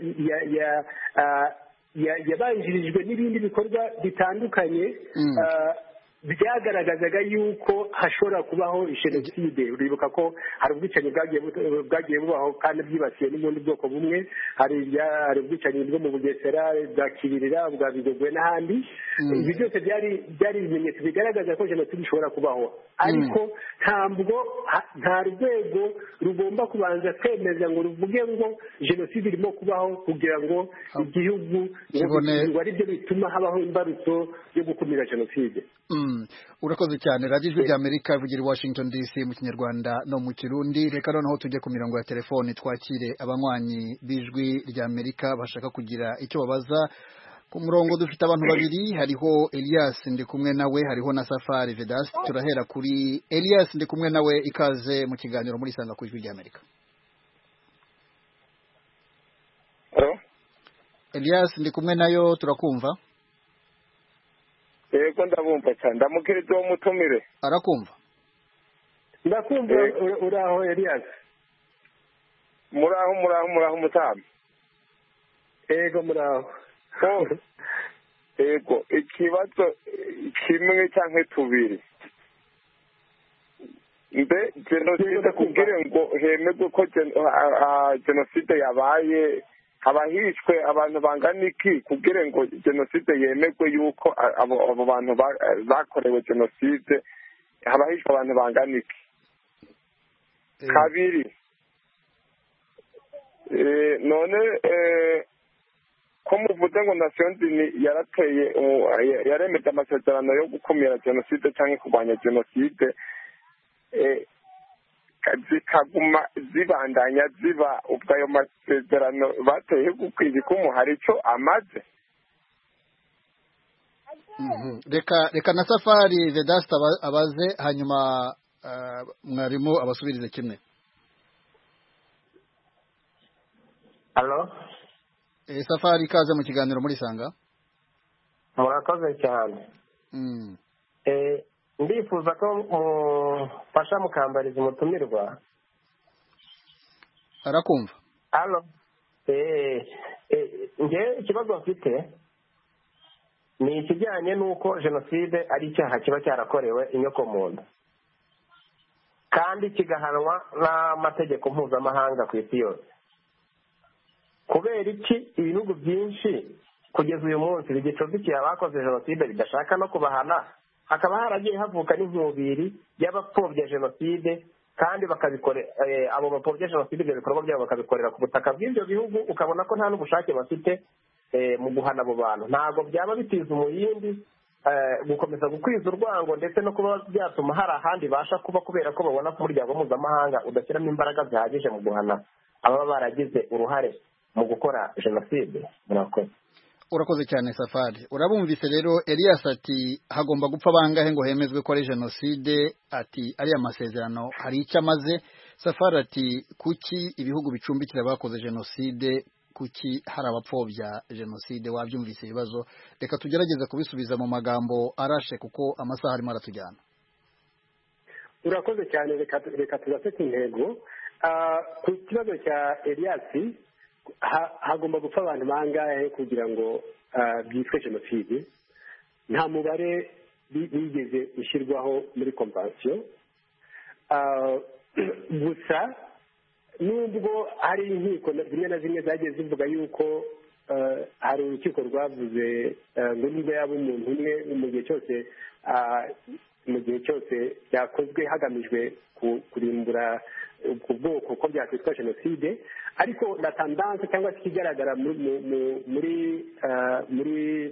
yabanjirijwe n'ibindi bikorwa bitandukanye byagaragazaga yuko hashobora kubaho jenoside. Uribuka ko hari ubwicanyi bwagiye bubaho kandi bwibasiye n'ubundi bwoko bumwe. Hari ubwicanyi bwo mu Bugesera, bwa Kibirira, bwa Bigogwe n'ahandi. Ibi byose byari ibimenyetso bigaragaza ko jenoside ishobora kubaho, ariko ntabwo nta rwego rugomba kubanza kwemeza ngo ruvuge ngo jenoside irimo kubaho kugira ngo igihugu ngo ari byo bituma habaho imbarutso yo gukumira jenoside. Urakoze cyane. radiyo ijwi ry'Amerika ivugira i Washington D C mu Kinyarwanda no mu Kirundi. Reka noneho tujye ku mirongo ya telefoni twakire abanywanyi b'ijwi ry'Amerika bashaka kugira icyo babaza. Ku murongo dufite abantu babiri, hariho Elias Ndikumwe nawe, hariho na Safari Vedaste. Turahera kuri Elias Ndikumwe nawe, ikaze mu kiganiro muri Sanga ku ijwi ry'Amerika. Hello? Elias Ndikumwe nayo turakumva. Yego ndabumva cyane. Ndamukirije uwo mutumire. Arakumva? Ndakumva. Uraho Elias? Muraho muraho muraho mutama. Yego muraho. Yego, ikibazo kimwe cyangwa tubiri. Mbe jenoside kugira ngo hemezwe ko jenoside yabaye, haba hishwe abantu bangana iki kugira ngo jenoside yemezwe yuko abo bantu bakorewe jenoside, haba hishwe abantu bangana iki? Kabiri, none ko muvuze ngo Nations Unies yarateye yaremeje amasezerano yo gukumira jenoside cyangwa kurwanya jenoside, zikaguma zibandanya ziba, ubwo ayo masezerano bateye gukwiza ko hari icyo amaze. reka reka na Safari Vedaste abaze, hanyuma mwarimu abasubirize kimwe. Halo? Safari, ikaze mu kiganiro muri Sanga. Murakoze cyane. Ndifuza ko mufasha mukambariza umutumirwa. Arakumva? Halo? Nge ikibazo mfite ni ikijyanye n'uko jenoside ari icyaha kiba cyarakorewe inyokomuntu kandi kigahanwa n'amategeko mpuzamahanga ku isi yose. Kubera iki ibihugu byinshi kugeza uyu munsi bigicumbikiye abakoze jenoside bidashaka no kubahana, hakaba haragiye havuka n'inkubiri y'abapfobya jenoside kandi bakabikore abo bapfobya jenoside ibyo bikorwa byabo bakabikorera ku butaka bw'ibyo bihugu, ukabona ko nta n'ubushake bafite mu guhana abo bantu. Ntabwo byaba bitiza umuyindi gukomeza gukwiza urwango ndetse no kuba byatuma hari ahandi basha kuba, kubera ko babona ko umuryango mpuzamahanga udashyiramo imbaraga zihagije mu guhana ababa baragize uruhare mu gukora jenoside. Murakoze. Urakoze cyane Safari. Urabumvise rero Elias ati hagomba gupfa bangahe ngo hemezwe ko ari jenoside, ati ari amasezerano hari icyo amaze. Safari ati kuki ibihugu bicumbikira abakoze jenoside kuki hari abapfobya jenoside? Wabyumvise ibibazo, reka tugerageze kubisubiza mu magambo arashe kuko amasaha arimo aratujyana. urakoze cyane, reka tugase ku ntego. Ku kibazo cya Elias, hagomba gupfa abantu bangahe kugira ngo byitwe jenoside? Nta mubare bigeze ushyirwaho muri konvansiyo, gusa nubwo hari inkiko zimwe na zimwe zagiye zivuga yuko hari urukiko rwavuze ngo niba yaba umuntu umwe mu gihe cyose mu gihe cyose byakozwe hagamijwe kurimbura ubwo bwoko ko byakwitwa jenoside, ariko na tandanse cyangwa se ikigaragara muri muri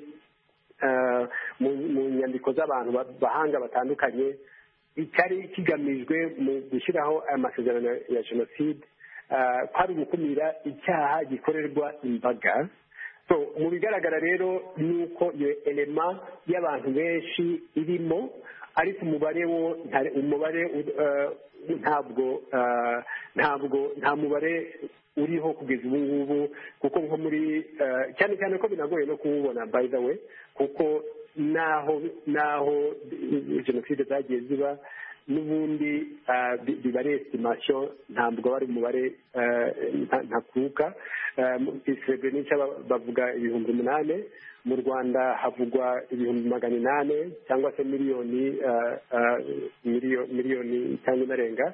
mu nyandiko z'abantu bahanga batandukanye, icyari kigamijwe mu gushyiraho aya masezerano ya jenoside kwari gukumira icyaha gikorerwa imbaga. So mu bigaragara rero ni uko iyo elema y'abantu benshi irimo, ariko umubare wo umubare ntabwo ntabwo nta mubare uriho kugeza ubu ngubu, kuko nko muri cyane cyane ko binagoye no kuwubona by the way, kuko naho naho jenoside zagiye ziba n'ubundi biba ari estimation, ntabwo bari umubare ntakuka. Srebrenica bavuga ibihumbi umunani, mu Rwanda havugwa ibihumbi magana inani cyangwa se miliyoni miliyoni cyangwa inarenga.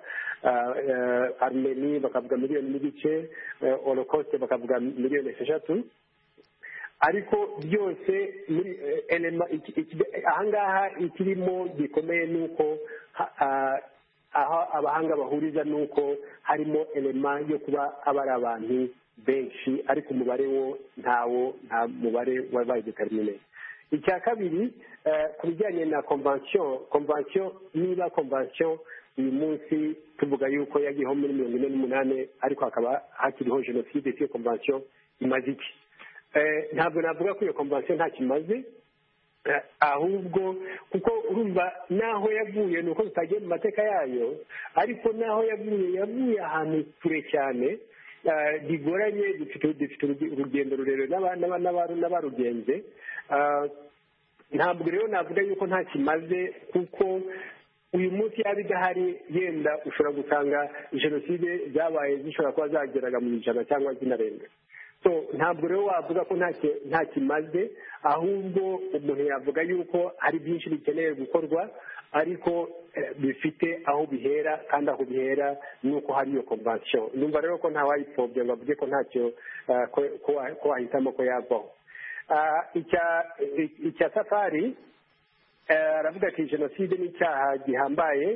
Armeni bakavuga miliyoni n'igice, Holocaust bakavuga miliyoni esheshatu. Ariko byose muri elema ahangaha ikirimo gikomeye ni uko aho abahanga bahuriza ni uko harimo elema yo kuba aba ari abantu benshi, ariko umubare wo ntawo, nta mubare wabaye determine. Icya kabiri, ku bijyanye na convention convention niba convention uyu munsi tuvuga yuko yagiyeho muri mirongo ine n'umunani, ariko hakaba hakiriho jenoside, iyo convention imaze iki? Ntabwo navuga ko iyo convention nta kimaze, ahubwo kuko urumva naho yavuye ni uko tutagiye mu mateka yayo, ariko naho yavuye yavuye ahantu kure cyane bigoranye, dufite urugendo rurerure n'abarugenze. Ntabwo rero navuga yuko nta kimaze, kuko uyu munsi yaba idahari yenda ushobora gusanga jenoside zabaye zishobora kuba zageraga mu ijana cyangwa zinarenga. So ntabwo rero wavuga ko nta kimaze, ahubwo umuntu yavuga yuko hari byinshi bikeneye gukorwa, ariko bifite aho bihera, kandi aho bihera ni uko hari iyo convention. Numva rero ko nta wayipfobya ngo avuge ko ntacyo ko wahitamo ko yavaho. Icya Safari aravuga ati jenoside ni icyaha gihambaye,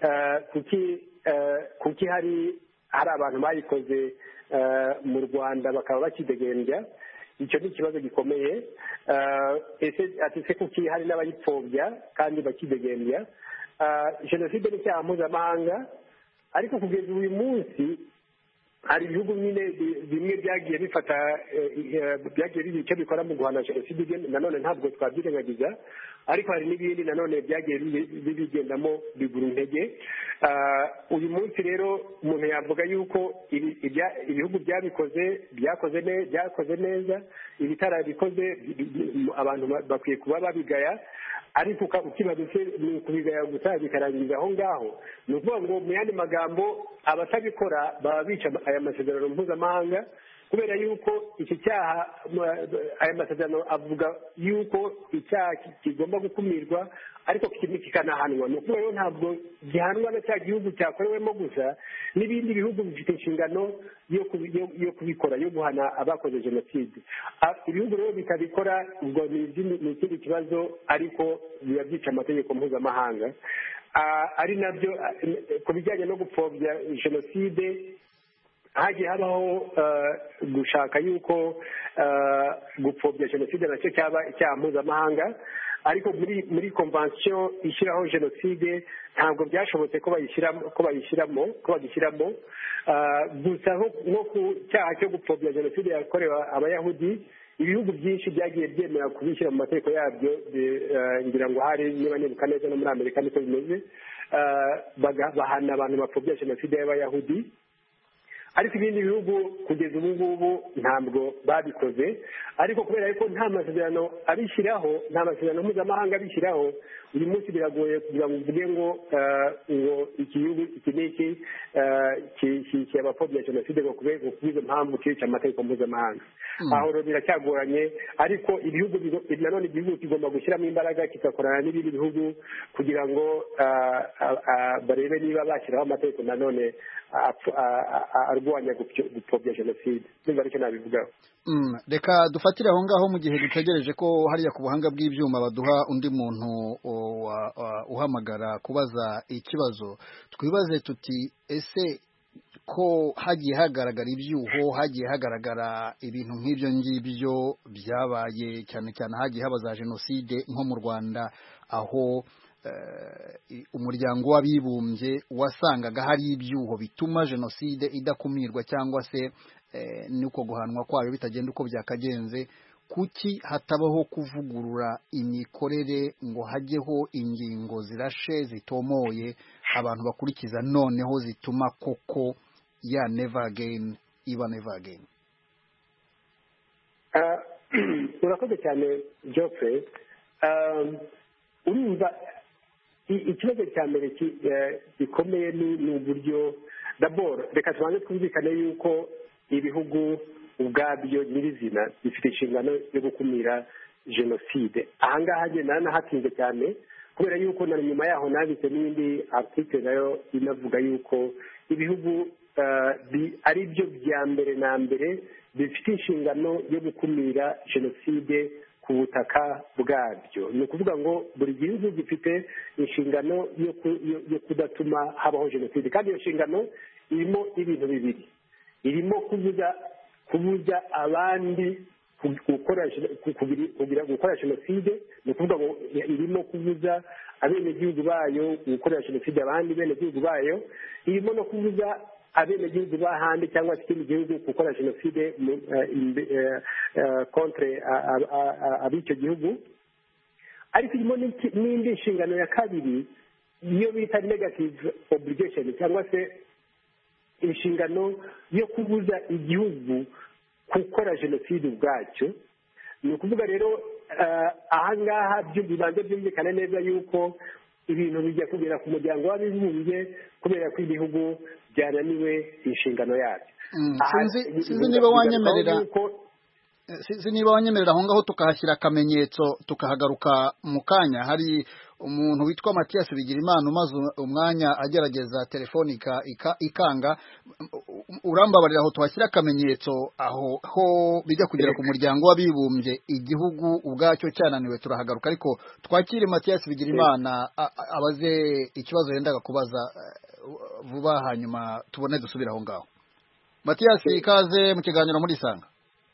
kuki hari hari abantu bayikoze mu Rwanda bakaba bakidegembya. Icyo ni ikibazo gikomeye. Ese ati se kuki hari n'abayipfobya kandi bakidegembya? Jenoside ni icyaha mpuzamahanga, ariko kugeza uyu munsi hari ibihugu nyine bimwe byagiye bifata byagiye bigira icyo bikora mu guhana jenoside, nanone ntabwo twabyirengagiza, ariko hari n'ibindi nanone byagiye bibigendamo bigura intege. Uyu munsi rero umuntu yavuga yuko ibihugu byabikoze byakoze byakoze neza, ibitarabikoze abantu bakwiye kuba babigaya, ariko ukibaza ni ukubigaya gusa bikarangiriza aho ngaho. Ni ukuvuga ngo mu yandi magambo abatabikora baba bica aya masezerano mpuzamahanga, kubera yuko iki cyaha aya masezerano avuga yuko icyaha kigomba gukumirwa ariko kikanahanwa. Ni ukuvuga rero ntabwo gihanwa na cya gihugu cyakorewemo gusa, n'ibindi bihugu bifite inshingano yo kubikora, yo guhana abakoze jenoside. Ibihugu rero bitabikora ubwo ni ikindi kibazo, ariko biba byica amategeko mpuzamahanga. Ari nabyo ku bijyanye no gupfobya jenoside, hagiye habaho gushaka yuko gupfobya jenoside nacyo cyaba icyaha mpuzamahanga, ariko muri muri convention ishyiraho jenoside ntabwo byashobotse ko bayishyiramo ko bayishyiramo ko bagishyiramo. Gusa nko ku cyaha cyo gupfobya jenoside yakorewe abayahudi, ibihugu byinshi byagiye byemera kubishyira mu mategeko yabyo. Ngira ngo hari niba nibuka neza no muri Amerika niko bimeze. bahana abantu bapfobya jenoside y'abayahudi ariko ibindi bihugu kugeza ubu ngubu ntabwo babikoze ariko kubera yuko nta masezerano abishyiraho nta masezerano mpuzamahanga abishyiraho uyu munsi biragoye kugira ngo uvuge ngo ngo iki gihugu iki n'iki cyabapfobya jenoside ngo kubera izo mpamvu cyica amategeko mpuzamahanga aho rero biracyagoranye ariko ibihugu nanone igihugu kigomba gushyiramo imbaraga kigakorana n'ibindi bihugu kugira ngo barebe niba bashyiraho amategeko nanone arwanya gupfobya jenoside nimba aricyo nabivugaho. Reka dufatire aho ngaho mu gihe dutegereje ko hariya ku buhanga bw'ibyuma baduha undi muntu uhamagara kubaza ikibazo twibaze tuti ese ko hagiye hagaragara ibyuho hagiye hagaragara ibintu nk'ibyo ngibyo byabaye cyane cyane hagiye haba za jenoside nko mu Rwanda aho umuryango w'abibumbye wasangaga hari ibyuho bituma jenoside idakumirwa cyangwa se nuko guhanwa kwayo bitagenda uko byakagenze kuki hatabaho kuvugurura imikorere ngo hajyeho ingingo zirashe zitomoye abantu bakurikiza noneho zituma koko ya never again iba never again. Urakoze cyane Geoffrey. Urumva ikibazo cya mbere gikomeye ni uburyo d'abord reka tubanze twumvikane yuko ibihugu ubwabyo nyirizina bifite inshingano yo gukumira jenoside ahangaha agenda nahatinze cyane kubera yuko na nyuma yaho nanditse n'indi article nayo inavuga yuko ibihugu ari byo bya mbere na mbere bifite inshingano yo gukumira jenoside ku butaka bwabyo ni ukuvuga ngo buri gihugu gifite inshingano yo kudatuma habaho jenoside kandi iyo nshingano irimo ibintu bibiri irimo kubuza kubuza abandi gukora jenoside ni ukuvuga ngo irimo kubuza abenegihugu bayo gukorera jenoside abandi benegihugu bayo irimo no kubuza abenegihugu b'ahandi cyangwa se ikindi gihugu gukora jenoside kontre ab'icyo gihugu ariko irimo n'indi nshingano ya kabiri iyo bita negative obligation cyangwa se inshingano yo kubuza igihugu gukora jenoside ubwacyo ni ukuvuga rero ahangaha bibanza byumvikana neza yuko ibintu bijya kugera ku muryango w'abibumbye kubera ko ibihugu byananiwe inshingano yabyo. Sinzi niba wanyemerera sinzi niba wanyemerera aho ngaho tukahashyira akamenyetso tukahagaruka mu kanya hari umuntu witwa Mathias Bigirimana umaze umwanya agerageza telefoni ikanga urambabarira aho tuhashyira akamenyetso aho ho bijya kugera ku muryango w'abibumbye igihugu ubwacyo cyananiwe turahagaruka ariko twakire Mathias Bigirimana abaze ikibazo yendaga kubaza vuba hanyuma tubone dusubira aho ngaho. Mathias ikaze mu kiganiro muri Sanga.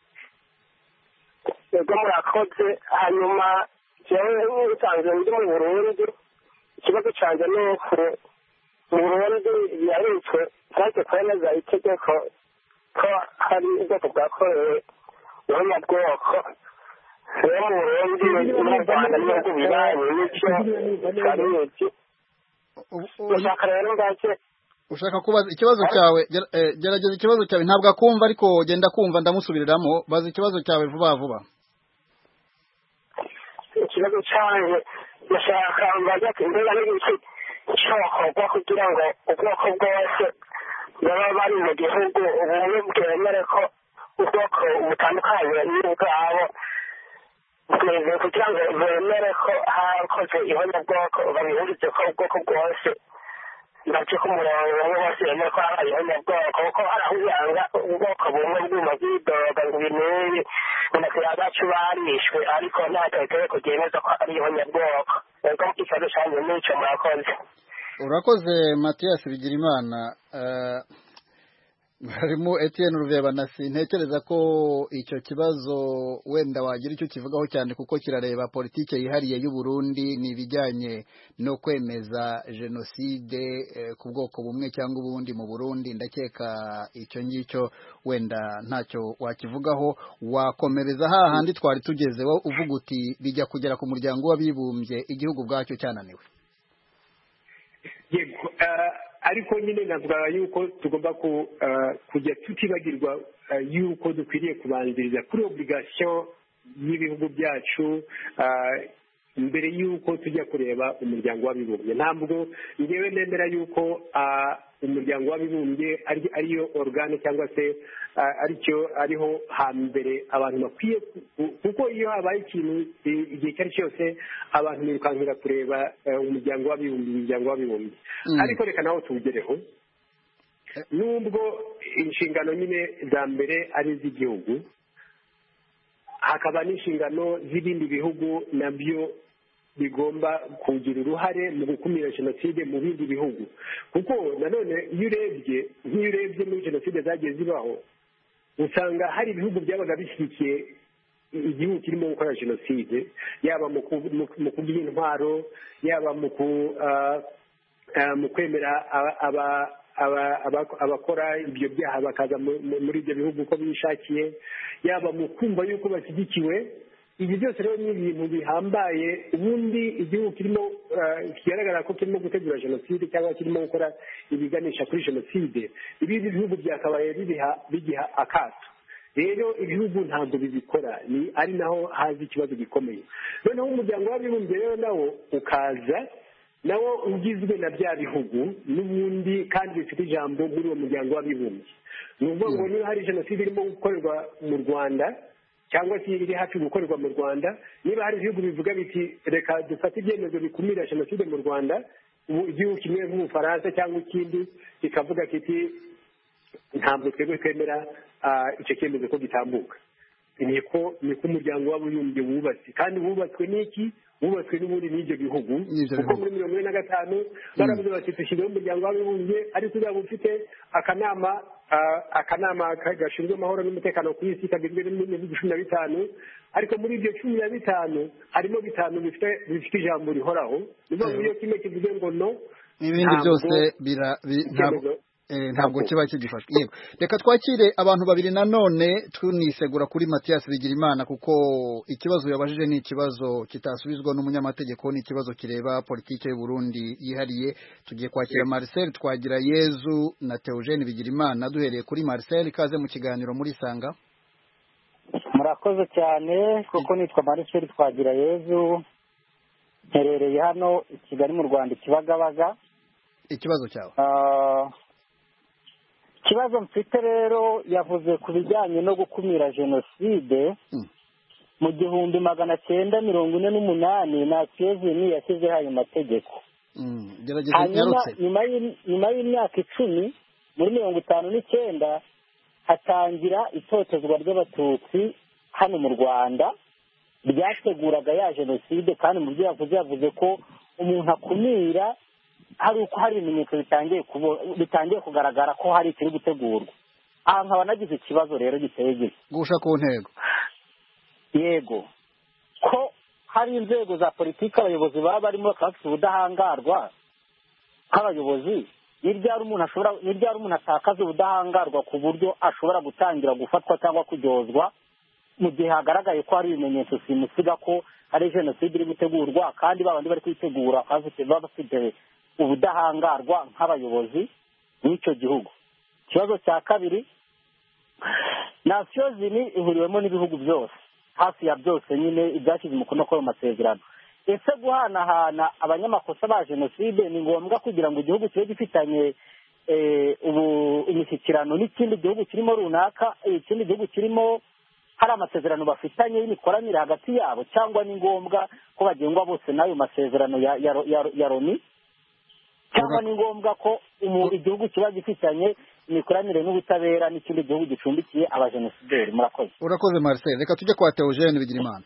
Yego murakoze hanyuma jewe usanzwe ndi mu Burundi ikibazo cyanjye ni uko mu Burundi yaritswe kandi kwemeza itegeko ko hari ubwoko bwakorewe n'abanyabwoko rero mu Burundi no mu Rwanda n'ibihugu bibanyi n'icyo cyari iki ushaka rero ngake ushaka kubaza ikibazo cyawe gerageza ikibazo cyawe ntabwo akumva ariko genda kumva ndamusubiriramo baza ikibazo cyawe vuba vuba. Ikibazo cyanjye ndashaka mbaza imbere n'iki cyakorwa kugira ngo ubwoko bwose baba bari mu gihugu ubumwe bwemere ko ubwoko butandukanye n'ubwabo kugira ngo bemere ko hakoze ihonyabwoko babihurize ko ubwoko bwose nabyo ku murongo bamwe bose bemere ko habaye ihonyabwoko kuko hari aho usanga ubwoko bumwe bwuma bwidoga ngo ibinini umuntu bacu barishwe ariko nta tegeko ryemeza ko ari ihonyabwoko ubwo ikibazo cyanjye n'icyo murakoze. Urakoze Mathias Bigirimana. Harimo Etienne Ruvebana sintekereza ko icyo kibazo wenda wagira icyo kivugaho cyane kuko kirareba politike yihariye y'u Burundi ni ibijyanye no kwemeza jenoside eh, ku bwoko bumwe cyangwa ubundi mu Burundi ndakeka icyo ngicyo wenda ntacyo wakivugaho wakomereza hahandi twari tugeze wo uvuga uti bijya kugera ku muryango w'abibumbye igihugu bwacyo cyananiwe. yego ariko nyine navuga yuko tugomba kujya tutibagirwa yuko dukwiriye kubanziriza kuri obligation y'ibihugu byacu mbere y'uko tujya kureba umuryango w'abibumbye. Ntabwo ngewe nemera yuko umuryango w'abibumbye ariyo organe cyangwa se aricyo ariho hambere abantu bakwiye, kuko iyo habaye ikintu igihe icyo ari cyose abantu birukankira kureba umuryango w'abibumbye umuryango w'abibumbye ariko reka nawe tuwugereho. Nubwo inshingano nyine za mbere ari iz'igihugu, hakaba n'inshingano z'ibindi bihugu nabyo bigomba kugira uruhare mu gukumira jenoside mu bindi bihugu, kuko nanone iyo urebye nk'iyo urebye muri jenoside zagiye zibaho usanga hari ibihugu byabaga bishyigikiye igihugu kirimo gukora jenoside, yaba mu kugira intwaro, yaba mu kwemera abakora ibyo byaha bakaza muri ibyo bihugu uko bishakiye, yaba mu kumva yuko bashyigikiwe. Ibi byose rero ni ibintu bihambaye. Ubundi igihugu kirimo kigaragara ko kirimo gutegura jenoside cyangwa kirimo gukora ibiganisha kuri jenoside, ibindi bihugu byakabaye bigiha akato. Rero ibihugu ntabwo bibikora, ni ari naho haza ikibazo gikomeye. Noneho umuryango w'abibumbye rero nawo ukaza, nawo ugizwe na bya bihugu n'ubundi kandi bifite ijambo muri uwo muryango w'abibumbye. Ni ukuvuga ngo niba hari jenoside irimo gukorerwa mu Rwanda cyangwa se iri hafi gukorerwa mu Rwanda, niba hari ibihugu bivuga biti reka dufate ibyemezo bikumira jenoside mu Rwanda, igihugu kimwe nk'Ubufaransa cyangwa ikindi kikavuga kiti ntabwo twebwe twemera icyo cyemezo ko gitambuka. Niko niko umuryango w'abibumbye wubatse, kandi wubatswe n'iki? Wubatswe n'ubundi n'ibyo bihugu, kuko muri mirongo ine na gatanu baravuze bati dushyizeho umuryango w'abibumbye ariko uzaba ufite akanama akanama gashinzwe amahoro n'umutekano ku isi kagizwe n'ibihugu cumi na bitanu, ariko muri ibyo cumi na bitanu harimo bitanu bifite ijambo rihoraho. Ni ukuvuga ngo iyo kimwe kivuze ngo no, ibindi byose ntabwo kiba kigifashwe. Yego, reka twakire abantu babiri nanone tunisegura kuri Mathias Bigirimana, kuko ikibazo yabajije ni ikibazo kitasubizwa n'umunyamategeko, ni ikibazo kireba politike y'u Burundi yihariye. Tugiye kwakira Marcel Twagirayezu na Theogene Bigirimana. Duhereye kuri Marcel, ikaze mu kiganiro muri Sanga. Murakoze cyane, kuko nitwa Marcel Twagirayezu, nterereye hano i Kigali mu Rwanda, Kibagabaga. Ikibazo cyawe? Uh, Ikibazo mfite rero, yavuze ku bijyanye no gukumira jenoside mu gihumbi magana cyenda mirongo ine n'umunani Nations yashyizeho ayo mategeko. Hanyuma nyuma y'imyaka icumi muri mirongo itanu n'icyenda hatangira itotezwa ry'abatutsi hano mu Rwanda ryateguraga ya jenoside, kandi mu byo yavuze yavuze ko umuntu akumira hari uko hari ibimenyetso bitangiye bitangiye kugaragara ko hari ikiri gutegurwa. Aha nkaba nagize ikibazo rero giteye gito, gusha ku ntego. Yego, ko hari inzego za politiki abayobozi baba barimo bafite ubudahangarwa nk'abayobozi, n'iryari umuntu ashobora n'iryari umuntu atakaza ubudahangarwa ku buryo ashobora gutangira gufatwa cyangwa kuryozwa mu gihe hagaragaye ko hari ibimenyetso simusiga ko hari jenoside iri gutegurwa, kandi babandi bari kwitegura baba bafite ubudahangarwa nk'abayobozi n'icyo gihugu. Ikibazo cya kabiri, Nations ihuriwemo n'ibihugu byose, hafi ya byose nyine ibyashyize umukono kuri ayo masezerano. Ese guhanahana abanyamakosa ba jenoside ni ngombwa kugira ngo igihugu kibe gifitanye ubu imishyikirano n'ikindi gihugu kirimo runaka, ikindi gihugu kirimo hari amasezerano bafitanye y'imikoranire hagati yabo, cyangwa ni ngombwa ko bagengwa bose n'ayo masezerano ya ya ya Loni, cyangwa ni ngombwa ko igihugu kiba gifitanye imikoranire n'ubutabera n'ikindi gihugu gicumbikiye abajenosideri? Murakoze. Urakoze Marcel. Reka tujye kwa Theogene Bigirimana.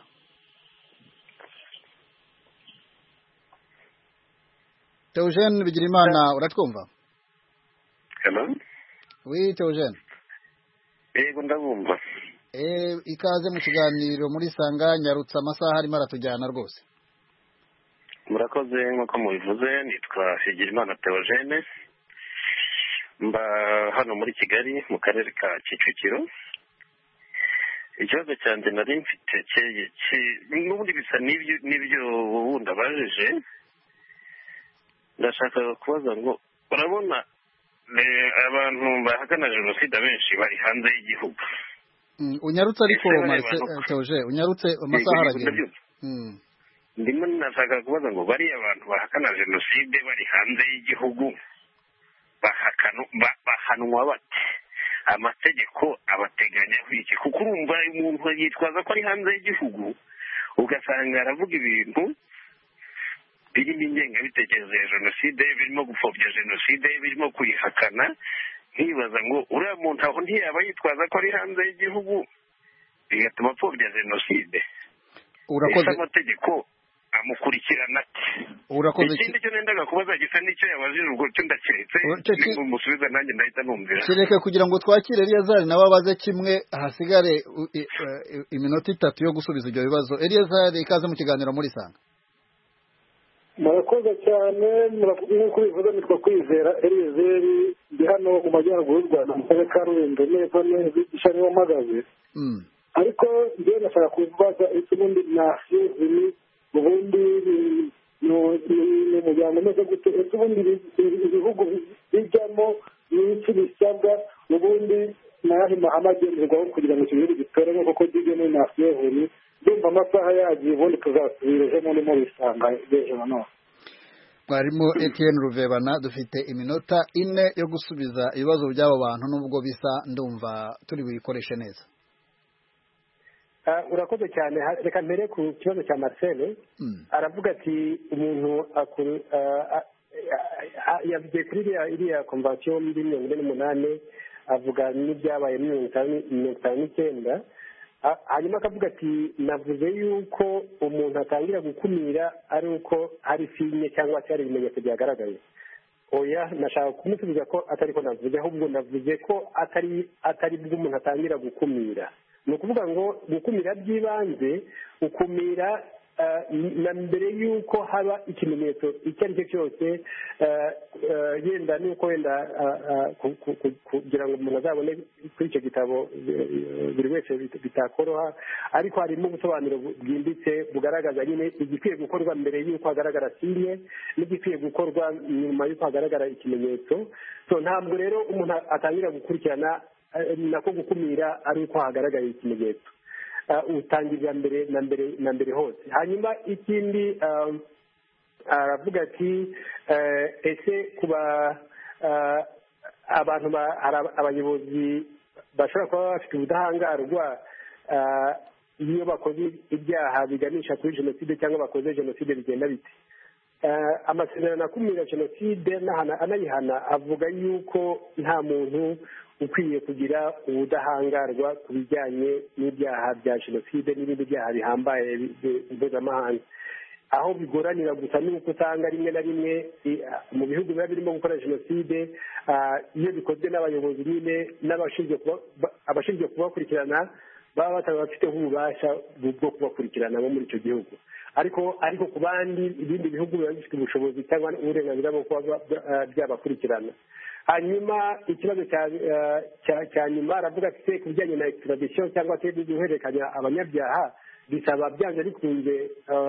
Theogene Bigirimana, uratwumva? Hello? Oui, Theogene. Yego, ndabumva. Eh, ikaze mu kiganiro muri Sanga. Nyarutsa amasaha arimo aratujyana rwose. Murakoze, nk'uko mubivuze, nitwa Bigirimana Theogene, mba hano muri Kigali mu karere ka Kicukiro. Ikibazo cyanjye nari mfite n'ubundi bisa n'ibyo wundi abajije, ndashaka kubaza ngo urabona abantu bahakana jenoside benshi bari hanze y'igihugu. Unyarutse ariko Theoje unyarutse amasaha aragenda. Ndimo nashaka kubaza ngo bari abantu bahakana jenoside bari hanze y'igihugu bahanwa bate? Amategeko abateganyaho iki? Kuko urumva umuntu yitwaza ko ari hanze y'igihugu ugasanga aravuga ibintu birimo ingengabitekerezo ya jenoside, birimo gupfobya jenoside, birimo kuyihakana. Nkibaza ngo uriya muntu aho ntiyaba yitwaza ko ari hanze y'igihugu bigatuma apfobya jenoside. Urakoze. Amategeko amukurikirana ati urakoze. Ikindi cyo nendaga kubaza gisa n'icyo yabajije ubwo cyo ndakiretse umusubiza nanjye ndahita numvira. Kireke kugira ngo twakire Eliyazari nawe abaze kimwe hasigare iminota itatu yo gusubiza ibyo bibazo. Eliyazari ikaze mu kiganiro muri Sanga. Murakoze cyane, nk'uko bivuze nitwa Kwizera Eliyazari, ndi hano mu majyaruguru y'u Rwanda mu karere ka Rulindo neza neza ishami niho mpagaze. Ariko njyewe nashaka kubaza ubundi nasizi ubundi ni umuryango umeze gute? Ese ubundi ibihugu bijyamo n'iki bisabwa ubundi n'ayahe mahame agenderwaho kugira ngo icyo gihugu gitore nk'uko gibyo muri nasiyoni? Ndumva amasaha yagiye ubundi tuzasubira ejo muri muri Sanga ejo nanone. Mwarimu Etienne Ruvebana, dufite iminota ine yo gusubiza ibibazo by'abo bantu nubwo bisa ndumva turi buyikoreshe neza. Urakoze cyane. Reka mbere ku kibazo cya Marcel. Aravuga ati umuntu yavuye kuri iriya konvansiyo muri mirongo ine n'umunani avuga n'ibyabaye mirongo itanu n'icyenda, hanyuma akavuga ati navuze yuko umuntu atangira gukumira ari uko hari filime cyangwa se hari ibimenyetso byagaragaye. Oya, nashaka kumusubiza ko atari ko navuze, ahubwo navuze ko atari atari bwo umuntu atangira gukumira. Ni ukuvuga ngo gukumira by'ibanze ukumira na mbere y'uko haba ikimenyetso icyo ari cyo cyose, yenda n'uko wenda kugira ngo umuntu azabone kuri icyo gitabo buri wese bitakoroha, ariko harimo ubusobanuro bwimbitse bugaragaza nyine igikwiye gukorwa mbere y'uko hagaragara sinye n'igikwiye gukorwa nyuma y'uko hagaragara ikimenyetso. So ntabwo rero umuntu atangira gukurikirana nako gukumira ari uko hagaragaye ikimenyetso, utangirira mbere na mbere na mbere hose. Hanyuma ikindi aravuga ati ese kuba abantu abayobozi bashobora kuba bafite ubudahangarwa iyo bakoze ibyaha biganisha kuri jenoside cyangwa bakoze jenoside bigenda bite? Amasezerano akumira jenoside anayihana avuga yuko nta muntu ukwiye kugira ubudahangarwa ku bijyanye n'ibyaha bya jenoside n'ibindi byaha bihambaye mpuzamahanga. Aho bigoranira gusa n'uko usanga rimwe na rimwe mu bihugu biba birimo gukora jenoside, iyo bikozwe n'abayobozi nyine n'abashinzwe kubakurikirana baba bataba bafiteho ububasha bwo kubakurikirana bo muri icyo gihugu. ariko ariko ku bandi ibindi bihugu biba bifite ubushobozi cyangwa uburenganzira bwo kuba byabakurikirana. Hanyuma ikibazo cya nyuma aravuga ati ku bijyanye na extradition cyangwa se guhererekanya abanyabyaha bisaba byanze bikunze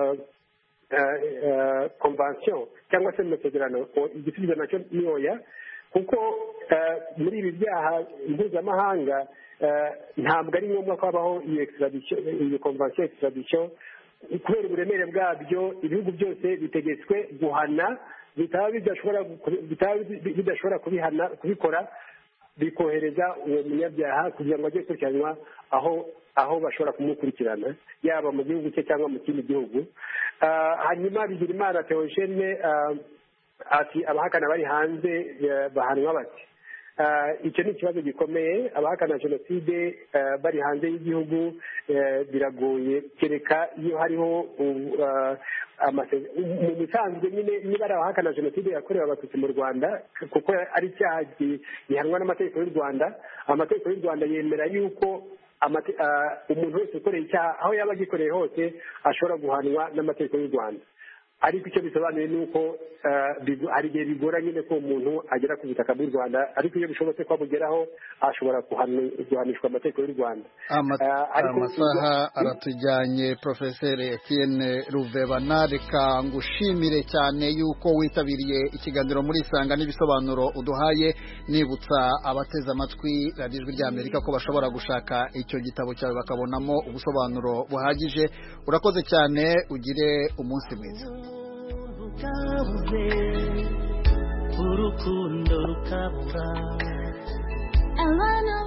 convention cyangwa se amasezerano. Igisubizo nacyo ni oya, kuko muri ibi byaha mpuzamahanga ntabwo ari ngombwa ko habaho iyi extradition, iyi convention extradition, kubera uburemere bwabyo ibihugu byose bitegetswe guhana bitaba bidashobora kubihana kubikora bikohereza uwo munyabyaha kugira ngo ajye gukurikiranwa aho aho bashobora kumukurikirana yaba mu gihugu cye cyangwa mu kindi gihugu. Hanyuma Bigirimana Theogene ati abahakana bari hanze bahanwa bati. Icyo ni ikibazo gikomeye. Abahakana jenoside bari hanze y'igihugu biragoye, kereka iyo hariho mu bisanzwe nyine niba ari abahakana jenoside yakorewe abatutsi mu Rwanda, kuko ari icyaha gihanwa n'amategeko y'u Rwanda. Amategeko y'u Rwanda yemera yuko umuntu wese ukoreye icyaha aho yaba agikoreye hose ashobora guhanwa n'amategeko y'u Rwanda. ariko icyo bisobanuye ni uko hari igihe bigora nyine ko umuntu agera ku butaka bw'u Rwanda, ariko iyo bishobotse ko amugeraho ashobora guhanishwa amategeko y'u Rwanda. Amasaha aratujyanye. Profeseri Etienne Ruvebana, reka ngushimire cyane yuko witabiriye ikiganiro muri Isanga n'ibisobanuro uduhaye, nibutsa abateze amatwi radiyo Ijwi ry'Amerika ko bashobora gushaka icyo gitabo cyawe bakabonamo ubusobanuro buhagije. Urakoze cyane, ugire umunsi mwiza. Urukundo rukabura.